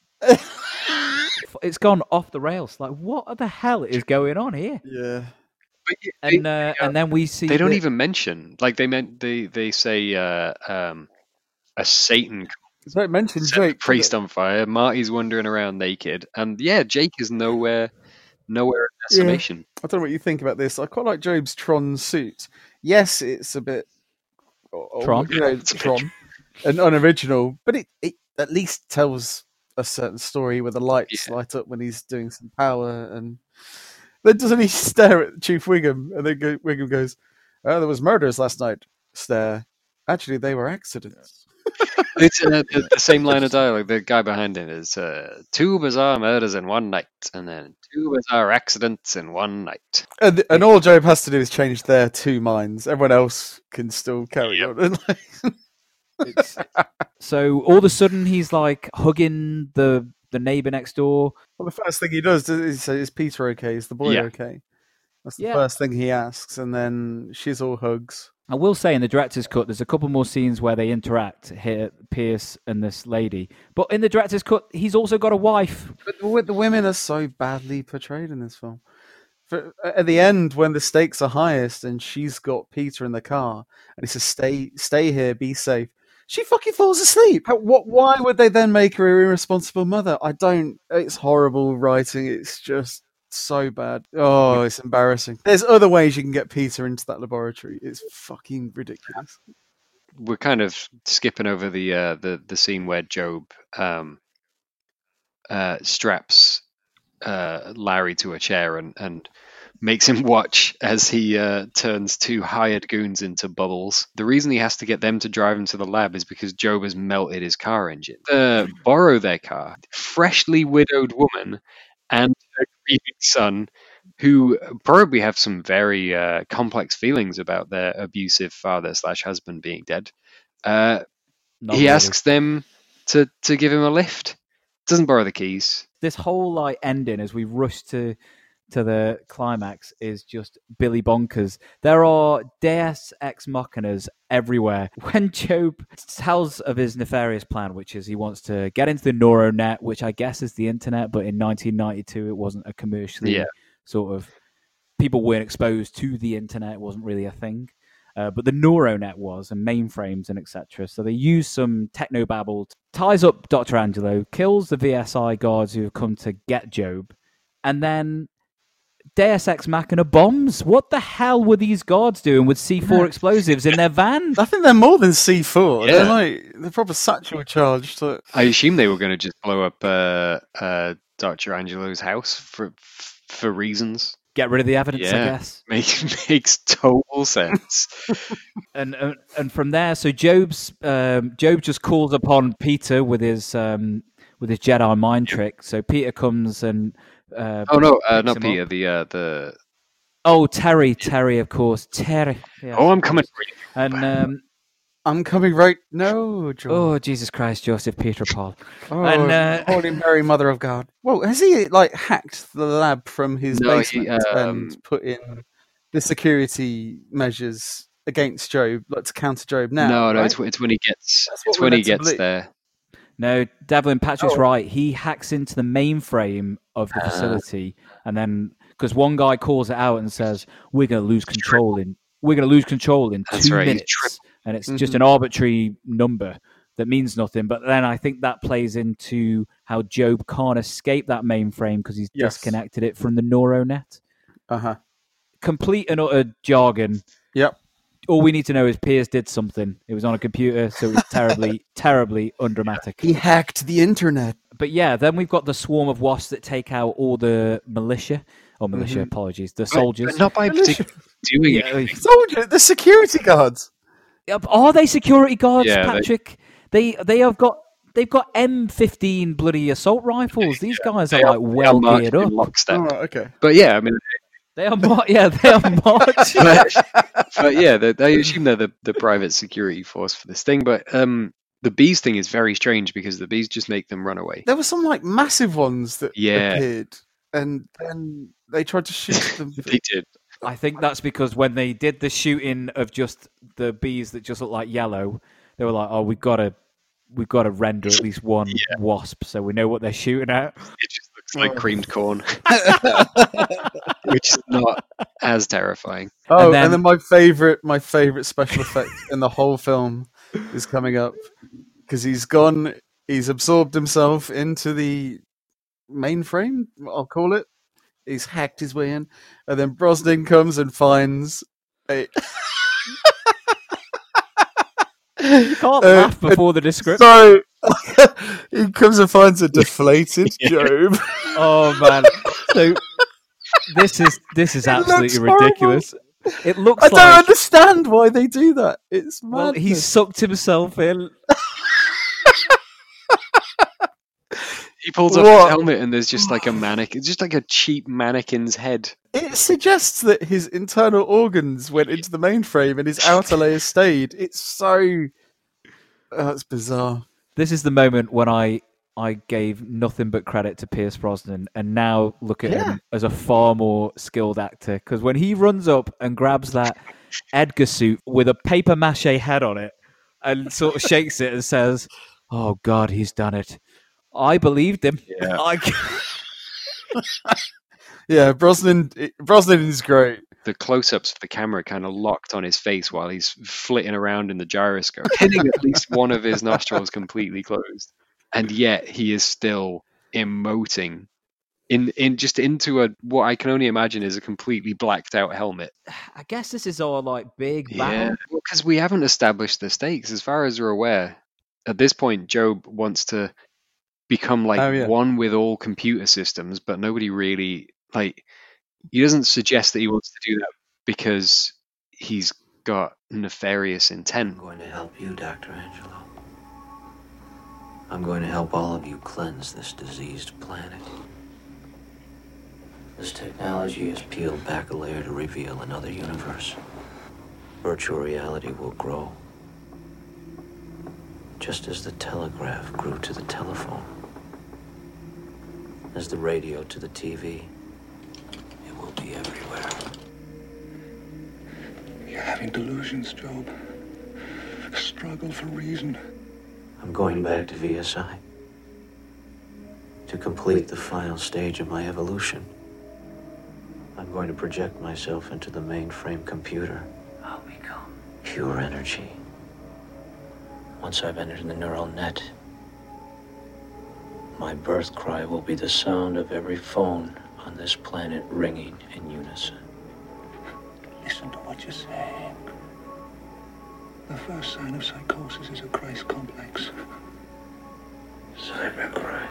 It's gone off the rails. Like, what the hell is going on here? yeah. but yeah, And they, uh, and then we see they don't that- even mention like they meant they they say uh, um, a Satan It's like mentioned set the Jake. priest didn't on fire. Marty's wandering around naked, and yeah, Jake is nowhere, nowhere in Yeah. estimation. it? I don't know what you think about this. I quite like Job's Tron suit. Yes, it's a bit oh, Tron? you know, It's a bit Tron, and unoriginal, but it, it at least tells a certain story where the lights yeah. light up when he's doing some power, and then doesn't he stare at Chief Wiggum, and then go, Wiggum goes, "Oh, there was murders last night." Stare. Actually, they were accidents. It's uh, the, the same line of dialogue. The guy behind him is uh, two bizarre murders in one night, and then two bizarre accidents in one night. And, and all Job has to do is change their two minds. Everyone else can still carry yep. on. It's, so all of a sudden he's like hugging the the neighbor next door. Well, the first thing he does is say, "Is Peter okay? Is the boy yeah. okay?" That's the yeah. first thing he asks, and then she's all hugs. I will say in the director's cut, there's a couple more scenes where they interact here, Pierce and this lady. But in the director's cut, he's also got a wife. But the, the women are so badly portrayed in this film. For, at the end, when the stakes are highest, and she's got Peter in the car, and he says, "Stay, stay here, be safe." She fucking falls asleep. How, what? Why would they then make her an irresponsible mother? I don't. It's horrible writing. It's just so bad. Oh, it's embarrassing. There's other ways you can get Peter into that laboratory. It's fucking ridiculous. We're kind of skipping over the uh, the the scene where Job um, uh, straps uh, Larry to a chair and and makes him watch as he uh, turns two hired goons into bubbles. The reason he has to get them to drive him to the lab is because Job has melted his car engine. Uh, borrow their car. Freshly widowed woman and her grieving son, who probably have some very uh, complex feelings about their abusive father slash husband being dead. Uh, he really. asks them to, to give him a lift. Doesn't borrow the keys. This whole like ending as we rush to to the climax is just Billy bonkers. There are Deus Ex Machinas everywhere. When Job tells of his nefarious plan, which is he wants to get into the NeuroNet, which I guess is the internet, but in nineteen ninety-two it wasn't a commercially yeah. sort of, people weren't exposed to the internet, it wasn't really a thing. Uh, but the NeuroNet was, and mainframes and et cetera. So they use some technobabble, ties up Doctor Angelo, kills the V S I guards who have come to get Job, and then Deus Ex Machina bombs. What the hell were these guards doing with C four explosives in their van? I think they're more than C four. Yeah. They're like they're proper satchel charged. So. I assume they were going to just blow up uh, uh, Doctor Angelo's house for for reasons. Get rid of the evidence, yeah. I guess. Make, makes total sense. and, and and from there, so Job's um, Job just calls upon Peter with his um, with his Jedi mind trick. So Peter comes and. Uh, oh no, uh, not Peter. Up. The uh, the oh Terry, Terry, of course, Terry. Yes, oh, I'm coming. And um, I'm coming right. No, John. Oh Jesus Christ, Joseph, Peter, Paul. Oh, and uh, Holy Mary, Mother of God. Whoa, has he like hacked the lab from his no, basement he, um, and put in the security measures against Job, like to counter Job now? No, no, right? it's, it's when he gets. It's when he gets there. No, Devlin Patrick's oh. right. He hacks into the mainframe of the facility, uh, and then because one guy calls it out and says, "We're going to lose control in we're going to lose control in That's two right. minutes," and it's mm-hmm. just an arbitrary number that means nothing. But then I think that plays into how Job can't escape that mainframe because he's yes. disconnected it from the NeuroNet. Uh huh. Complete and utter jargon. Yep. All we need to know is Piers did something. It was on a computer, so it was terribly, terribly undramatic. He hacked the internet. But yeah, then we've got the swarm of wasps that take out all the militia. Or militia, mm-hmm. apologies. The soldiers. But not by doing it. Soldiers, the security guards. Are they security guards, yeah, Patrick? They... they they have got... They've got M fifteen bloody assault rifles. These guys are they like are, well geared up. Lockstep. Oh, okay. But yeah, I mean... They are mar- yeah, they are march. but, but yeah, they, they assume they're the, the private security force for this thing. But um, the bees thing is very strange because the bees just make them run away. There were some like massive ones that yeah. appeared, and then they tried to shoot them. They did. I think that's because when they did the shooting of just the bees that just look like yellow, they were like, "Oh, we've got to, we've got to render at least one yeah. wasp, so we know what they're shooting at." It just looks like oh. creamed corn. Which is not as terrifying. Oh, and then, and then my favorite, my favorite special effect in the whole film is coming up because he's gone, he's absorbed himself into the mainframe. I'll call it. He's hacked his way in, and then Brosnan comes and finds a. You can't Uh, laugh before the description. So he comes and finds a deflated Job. Oh man! So this is this is It absolutely looks ridiculous. It looks I don't like understand why they do that. It's madness. well, he sucked himself in. He pulls up What? his helmet and there's just like a mannequin. It's just like a cheap mannequin's head. It suggests that his internal organs went into the mainframe and his outer layers stayed. It's so... Oh, that's bizarre. This is the moment when I I gave nothing but credit to Pierce Brosnan, and now look at Yeah. him as a far more skilled actor. Because when he runs up and grabs that Edgar suit with a paper mache head on it and sort of shakes it and says, "Oh God, he's done it." I believed him. Yeah. I... Yeah, Brosnan, Brosnan is great. The close-ups of the camera kind of locked on his face while he's flitting around in the gyroscope, hitting at least one of his nostrils completely closed. And yet he is still emoting in in just into a what I can only imagine is a completely blacked out helmet. I guess this is all like big Yeah, battle. because we haven't established the stakes as far as we're aware. At this point, Job wants to become like Oh, yeah. one with all computer systems, but nobody really like. He doesn't suggest that he wants to do that because he's got nefarious intent. I'm going to help you, Doctor Angelo. I'm going to help all of you cleanse this diseased planet. This technology has peeled back a layer to reveal another universe. Virtual reality will grow, just as the telegraph grew to the telephone, as the radio to the T V. It will be everywhere. You're having delusions, Job. A struggle for reason. I'm going back to V S I to complete the final stage of my evolution. I'm going to project myself into the mainframe computer. I'll become pure energy. Once I've entered the neural net, my birth cry will be the sound of every phone on this planet ringing in unison. Listen to what you're saying. The first sign of psychosis is a Christ complex. Cybercrime.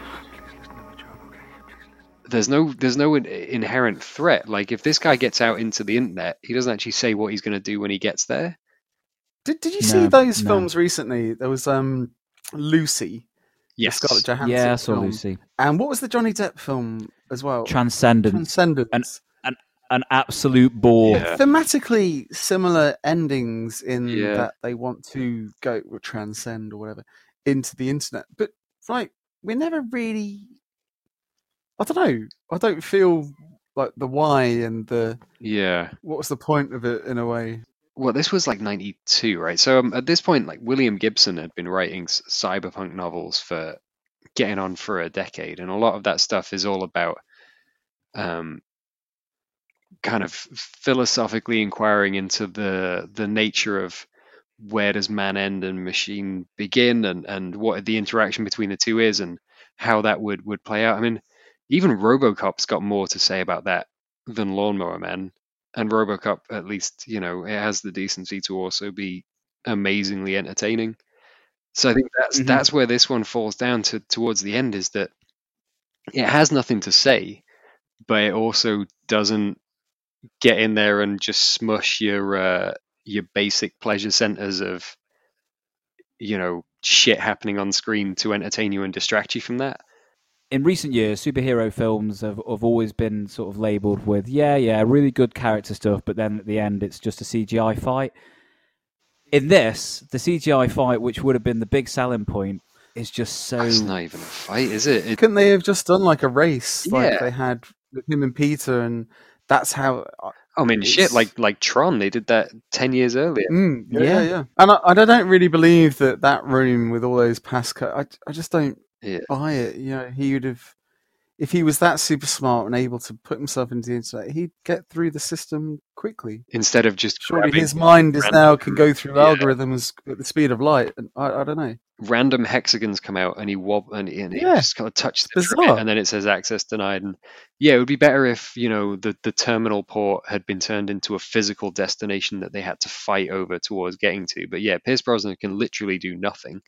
There's no there's no in- inherent threat. Like if this guy gets out into the internet, he doesn't actually say what he's going to do when he gets there. Did Did you No, see those no. films recently? There was um Lucy, the Yes. Scarlett Johansson Yeah, I saw film. Lucy. And what was the Johnny Depp film as well? Transcendent. Transcendence. An, an absolute bore. Yeah. Thematically similar endings in Yeah. that they want to go or transcend or whatever into the internet, but like we're never really. I don't know. I don't feel like the why and the Yeah. what was the point of it in a way. Well, this was like ninety-two, right? So um, at this point, like William Gibson had been writing s- cyberpunk novels for getting on for a decade, and a lot of that stuff is all about um, kind of philosophically inquiring into the the nature of where does man end and machine begin, and and what the interaction between the two is, and how that would would play out. I mean, even RoboCop's got more to say about that than Lawnmower Man. And RoboCop, at least, you know, it has the decency to also be amazingly entertaining. So I think that's Mhm. that's where this one falls down to towards the end, is that it has nothing to say, but it also doesn't get in there and just smush your uh, your basic pleasure centers of, you know, shit happening on screen to entertain you and distract you from that. In recent years, superhero films have, have always been sort of labelled with, yeah, yeah, really good character stuff, but then at the end it's just a C G I fight. In this, the C G I fight, which would have been the big selling point, is just so... It's not even a fight, is it? it Couldn't they have just done like a race like Yeah. they had with him and Peter, and that's how? I mean, shit, It's- like like Tron, they did that ten years earlier. Mm, yeah, yeah, Yeah. yeah. And I, and I don't really believe that that room with all those passcodes. I, I just don't Yeah. buy it. You know, he would have. if he was that super smart and able to put himself into the internet, he'd get through the system quickly. Instead of just Surely grabbing his mind is random- now can go through Yeah. algorithms at the speed of light. And I, I don't know. Random hexagons come out and he wob and, and he Yeah. just kind of touches it for a Bizarre. bit, and then it says access denied. And yeah, it would be better if, you know, the, the terminal port had been turned into a physical destination that they had to fight over towards getting to. But yeah, Pierce Brosnan can literally do nothing.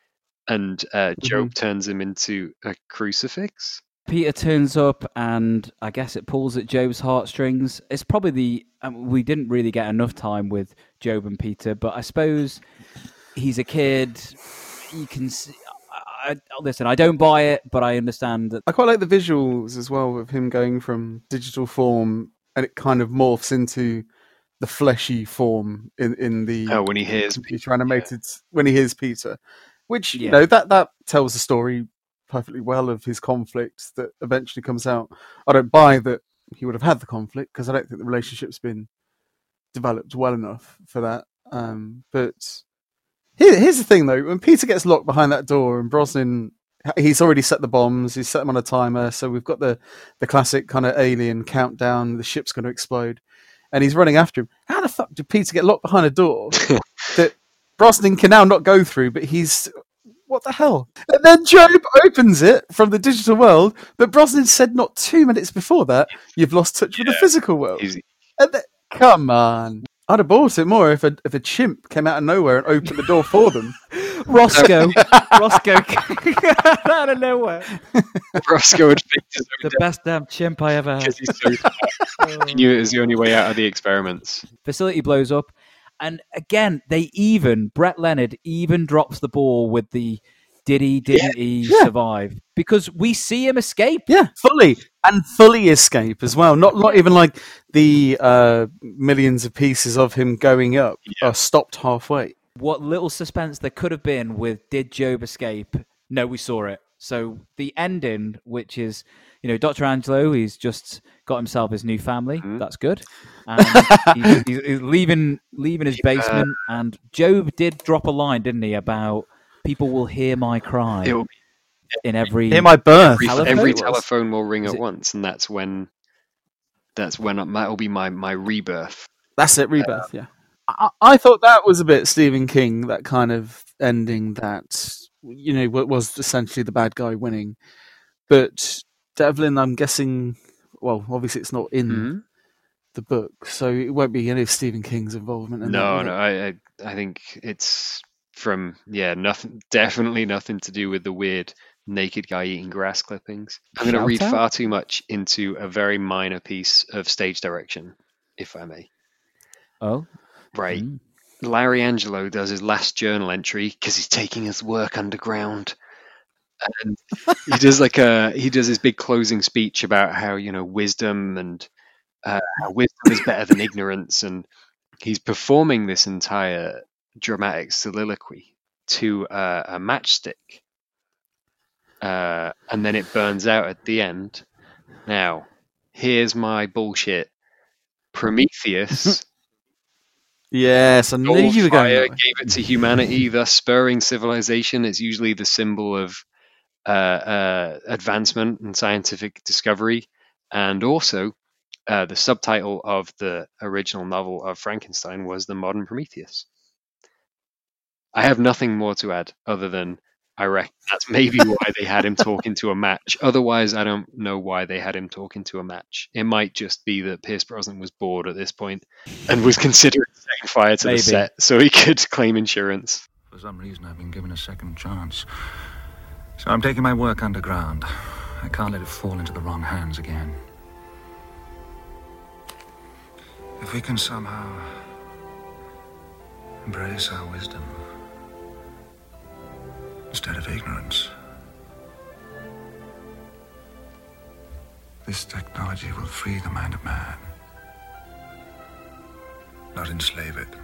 And uh, Job Mhm. turns him into a crucifix. Peter turns up, and I guess it pulls at Job's heartstrings. It's probably the um, we didn't really get enough time with Job and Peter, but I suppose he's a kid. You can see. I, I, listen, I don't buy it, but I understand that. I quite like the visuals as well of him going from digital form, and it kind of morphs into the fleshy form in, in the Oh, when he hears computer animated when he hears Peter, which you Yeah. know that that tells the story perfectly well of his conflict that eventually comes out. I don't buy that he would have had the conflict because I don't think the relationship's been developed well enough for that. Um, but here, here's the thing, though: when Peter gets locked behind that door and Brosnan, he's already set the bombs, he's set them on a timer, so we've got the the classic kind of alien countdown: the ship's going to explode, and he's running after him. How the fuck did Peter get locked behind a door that Brosnan can now not go through, but he's what the hell? And then Job opens it from the digital world, but Brosnan said not two minutes before that, you've lost touch with the physical world. He's- And then, come on. I'd have bought it more if a, if a chimp came out of nowhere and opened the door for them. Roscoe, Roscoe, out of nowhere. Roscoe would fix his The best damn chimp I ever had. because he's so fat. He knew it was the only way out of the experiments. Facility blows up, and again, they even Brett Leonard even drops the ball with the did he, didn't he yeah. survive? Because we see him escape. Yeah, fully. And fully escape as well. Not not even like the uh, millions of pieces of him going up are stopped halfway. What little suspense there could have been with did Job escape? No, we saw it. So the ending, which is, you know, Doctor Angelo, he's just got himself his new family. Mm-hmm. That's good. And he's, he's, he's leaving leaving his basement. And Job did drop a line, didn't he, about people will hear my cry It'll in every Hear my birth. Every, telephone. every It was. telephone will ring Is at it- once, and that's when that's when that will be my my rebirth. That's it, rebirth, yeah. I, I thought that was a bit Stephen King, that kind of ending that, you know, what was essentially the bad guy winning. But Devlin, I'm guessing, well, obviously it's not in Mhm. the book, so it won't be any of Stephen King's involvement in that. No, will no, it? I, I I think it's from yeah, nothing, definitely nothing to do with the weird naked guy eating grass clippings. I'm going to Shout read out. far too much into a very minor piece of stage direction, if I may. Oh, Right. Mm. Larry Angelo does his last journal entry because he's taking his work underground. And he does like a he does his big closing speech about how, you know, wisdom and uh, how wisdom is better than ignorance, and he's performing this entire dramatic soliloquy to uh, a matchstick, uh, and then it burns out at the end. Now, here's my bullshit. Prometheus. Yes, I knew Gold you were going fire that way. gave it to humanity, thus spurring civilization. It's usually the symbol of uh, uh, advancement and scientific discovery, and also uh, the subtitle of the original novel of Frankenstein was The Modern Prometheus. I have nothing more to add other than I reckon that's maybe why they had him talking to a match. Otherwise, I don't know why they had him talking to a match. It might just be that Pierce Brosnan was bored at this point and was considering setting fire to Maybe. the set so he could claim insurance. For some reason, I've been given a second chance. So I'm taking my work underground. I can't let it fall into the wrong hands again. If we can somehow embrace our wisdom instead of ignorance, this technology will free the mind of man, not enslave it.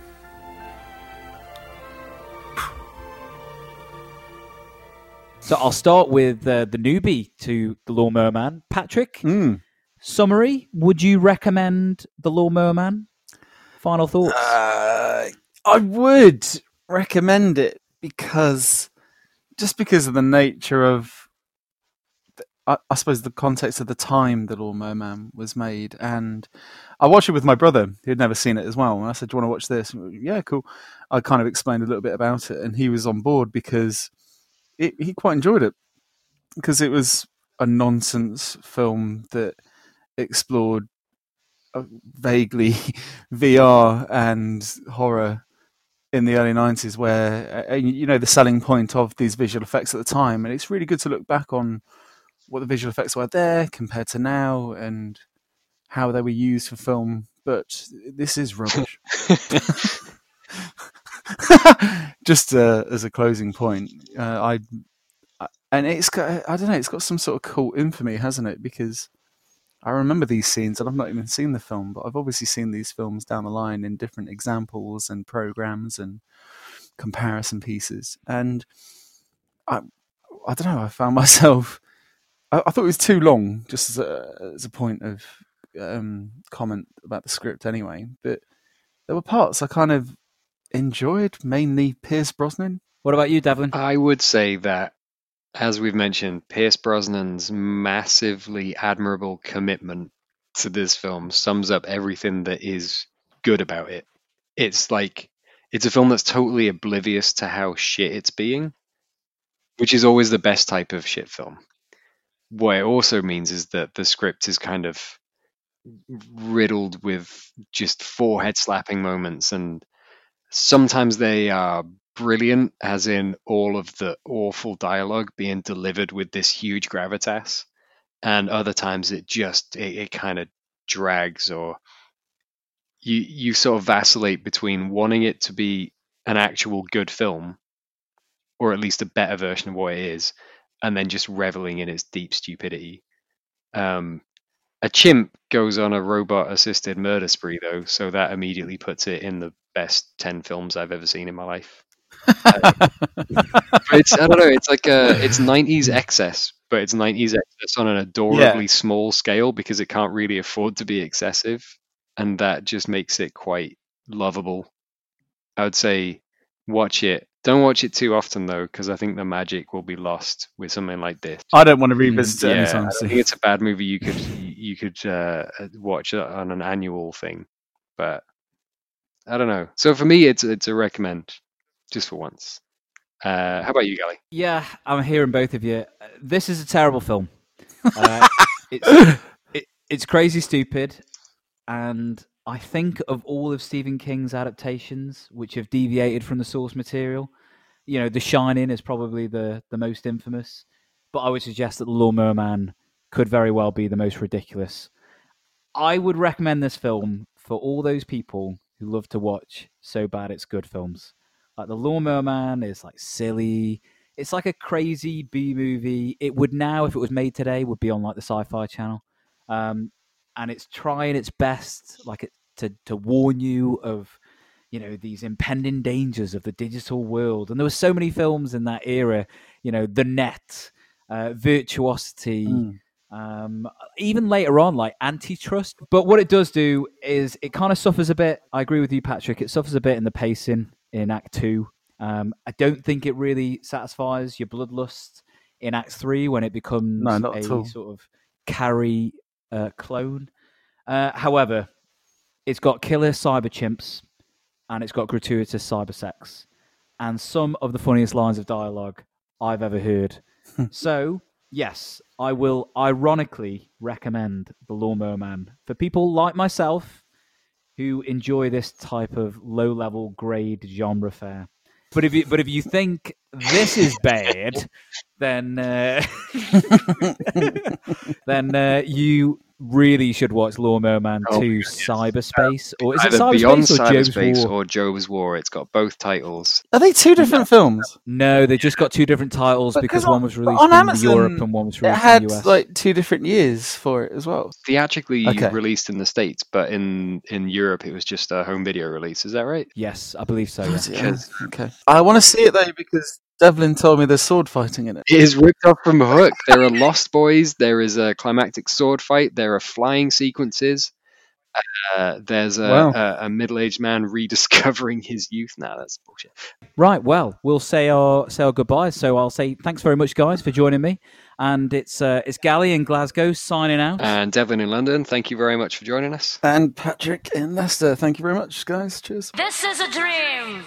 So I'll start with uh, the newbie to The Lawnmower Man. Patrick, Mm. summary, would you recommend The Lawnmower Man? Final thoughts? Uh, I would recommend it because, just because of the nature of, I, I suppose the context of the time the Lawnmower Man was made, and I watched it with my brother who had never seen it as well. And I said, "Do you want to watch this?" And we were, yeah, cool. I kind of explained a little bit about it, and he was on board because it, he quite enjoyed it because it was a nonsense film that explored uh, vaguely V R and horror in the early nineties, where uh, you know the selling point of these visual effects at the time, and it's really good to look back on what the visual effects were there compared to now and how they were used for film. But this is rubbish. Just uh, as a closing point, uh, I, I and it's got, I don't know, it's got some sort of cult infamy, hasn't it? Because I remember these scenes, and I've not even seen the film, but I've obviously seen these films down the line in different examples and programs and comparison pieces. And I, I don't know, I found myself, I, I thought it was too long, just as a, as a point of um, comment about the script anyway. But there were parts I kind of enjoyed, mainly Pierce Brosnan. What about you, Devlin? I would say that, as we've mentioned, Pierce Brosnan's massively admirable commitment to this film sums up everything that is good about it. It's like, it's a film that's totally oblivious to how shit it's being, which is always the best type of shit film. What it also means is that the script is kind of riddled with just forehead slapping moments, and sometimes they are brilliant, as in all of the awful dialogue being delivered with this huge gravitas, and other times it just it, it kind of drags, or you you sort of vacillate between wanting it to be an actual good film, or at least a better version of what it is, and then just reveling in its deep stupidity. Um, a chimp goes on a robot-assisted murder spree, though, so that immediately puts it in the best ten films I've ever seen in my life. uh, but it's I don't know. It's like a it's nineties excess, but it's nineties excess on an adorably yeah. small scale because it can't really afford to be excessive, and that just makes it quite lovable. I would say watch it. Don't watch it too often though, because I think the magic will be lost with something like this. I don't want to revisit it yeah, anytime soon. I think it's a bad movie. You could you could uh, watch it on an annual thing, but I don't know. So for me, it's it's a recommend. Just for once. Uh, how about you, Gally? Yeah, I'm hearing both of you. This is a terrible film. Uh, it's, it, it's crazy stupid, and I think of all of Stephen King's adaptations, which have deviated from the source material, you know, The Shining is probably the, the most infamous, but I would suggest that The Lawnmower Man could very well be the most ridiculous. I would recommend this film for all those people who love to watch so bad it's good films. Like The Lawnmower Man is like silly. It's like a crazy B movie. It would now, if it was made today, would be on like the Sci-Fi Channel, um, and it's trying its best, like it, to to warn you of, you know, these impending dangers of the digital world. And there were so many films in that era, you know, The Net, uh, Virtuosity. Mm. Um, even later on, like Antitrust. But what it does do is it kind of suffers a bit. I agree with you, Patrick. It suffers a bit in the pacing in Act Two. Um, I don't think it really satisfies your bloodlust in Act Three when it becomes no, not a at all. sort of Carrie uh, clone. Uh, however, it's got killer cyber chimps and it's got gratuitous cyber sex and some of the funniest lines of dialogue I've ever heard. So, yes, I will ironically recommend The Lawnmower Man for people like myself who enjoy this type of low-level grade genre fare. But if you but if you think this is bad, then uh, then uh, you really should watch Lawnmower Man oh, two: yes. Cyberspace, or is Either it Cyberspace Beyond or Job's Cyberspace War? or Job's War? It's got both titles. Are they two different films? No, they just got two different titles But because on, one was released on in Amazon, Europe and one was it released had in the U S. like two different years for it as well. Theatrically Okay. released in the States, but in, in Europe it was just a home video release. Is that right? Yes, I believe so. Was Yeah. it? Oh, okay. I want to see it though because Devlin told me there's sword fighting in it. It is ripped off from Hook. There are Lost Boys. There is a climactic sword fight. There are flying sequences. Uh, there's a, Wow. a, a middle-aged man rediscovering his youth. Now that's bullshit. Right, well, we'll say our say our goodbyes. So I'll say thanks very much, guys, for joining me. And it's uh, it's Gally in Glasgow signing out. And Devlin in London, thank you very much for joining us. And Patrick in Leicester. Thank you very much, guys. Cheers. This is a dream.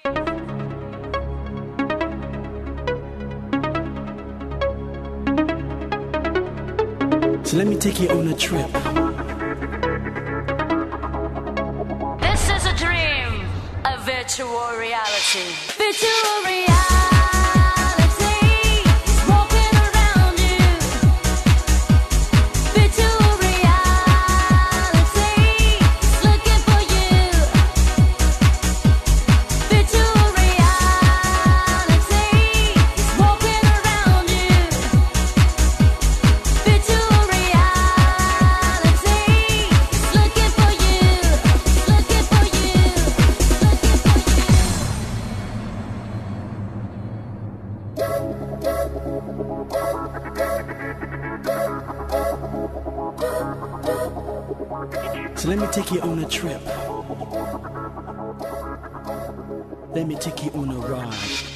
So let me take you on a trip. This is a dream. A virtual reality. Virtual reality. So let me take you on a trip. Let me take you on a ride.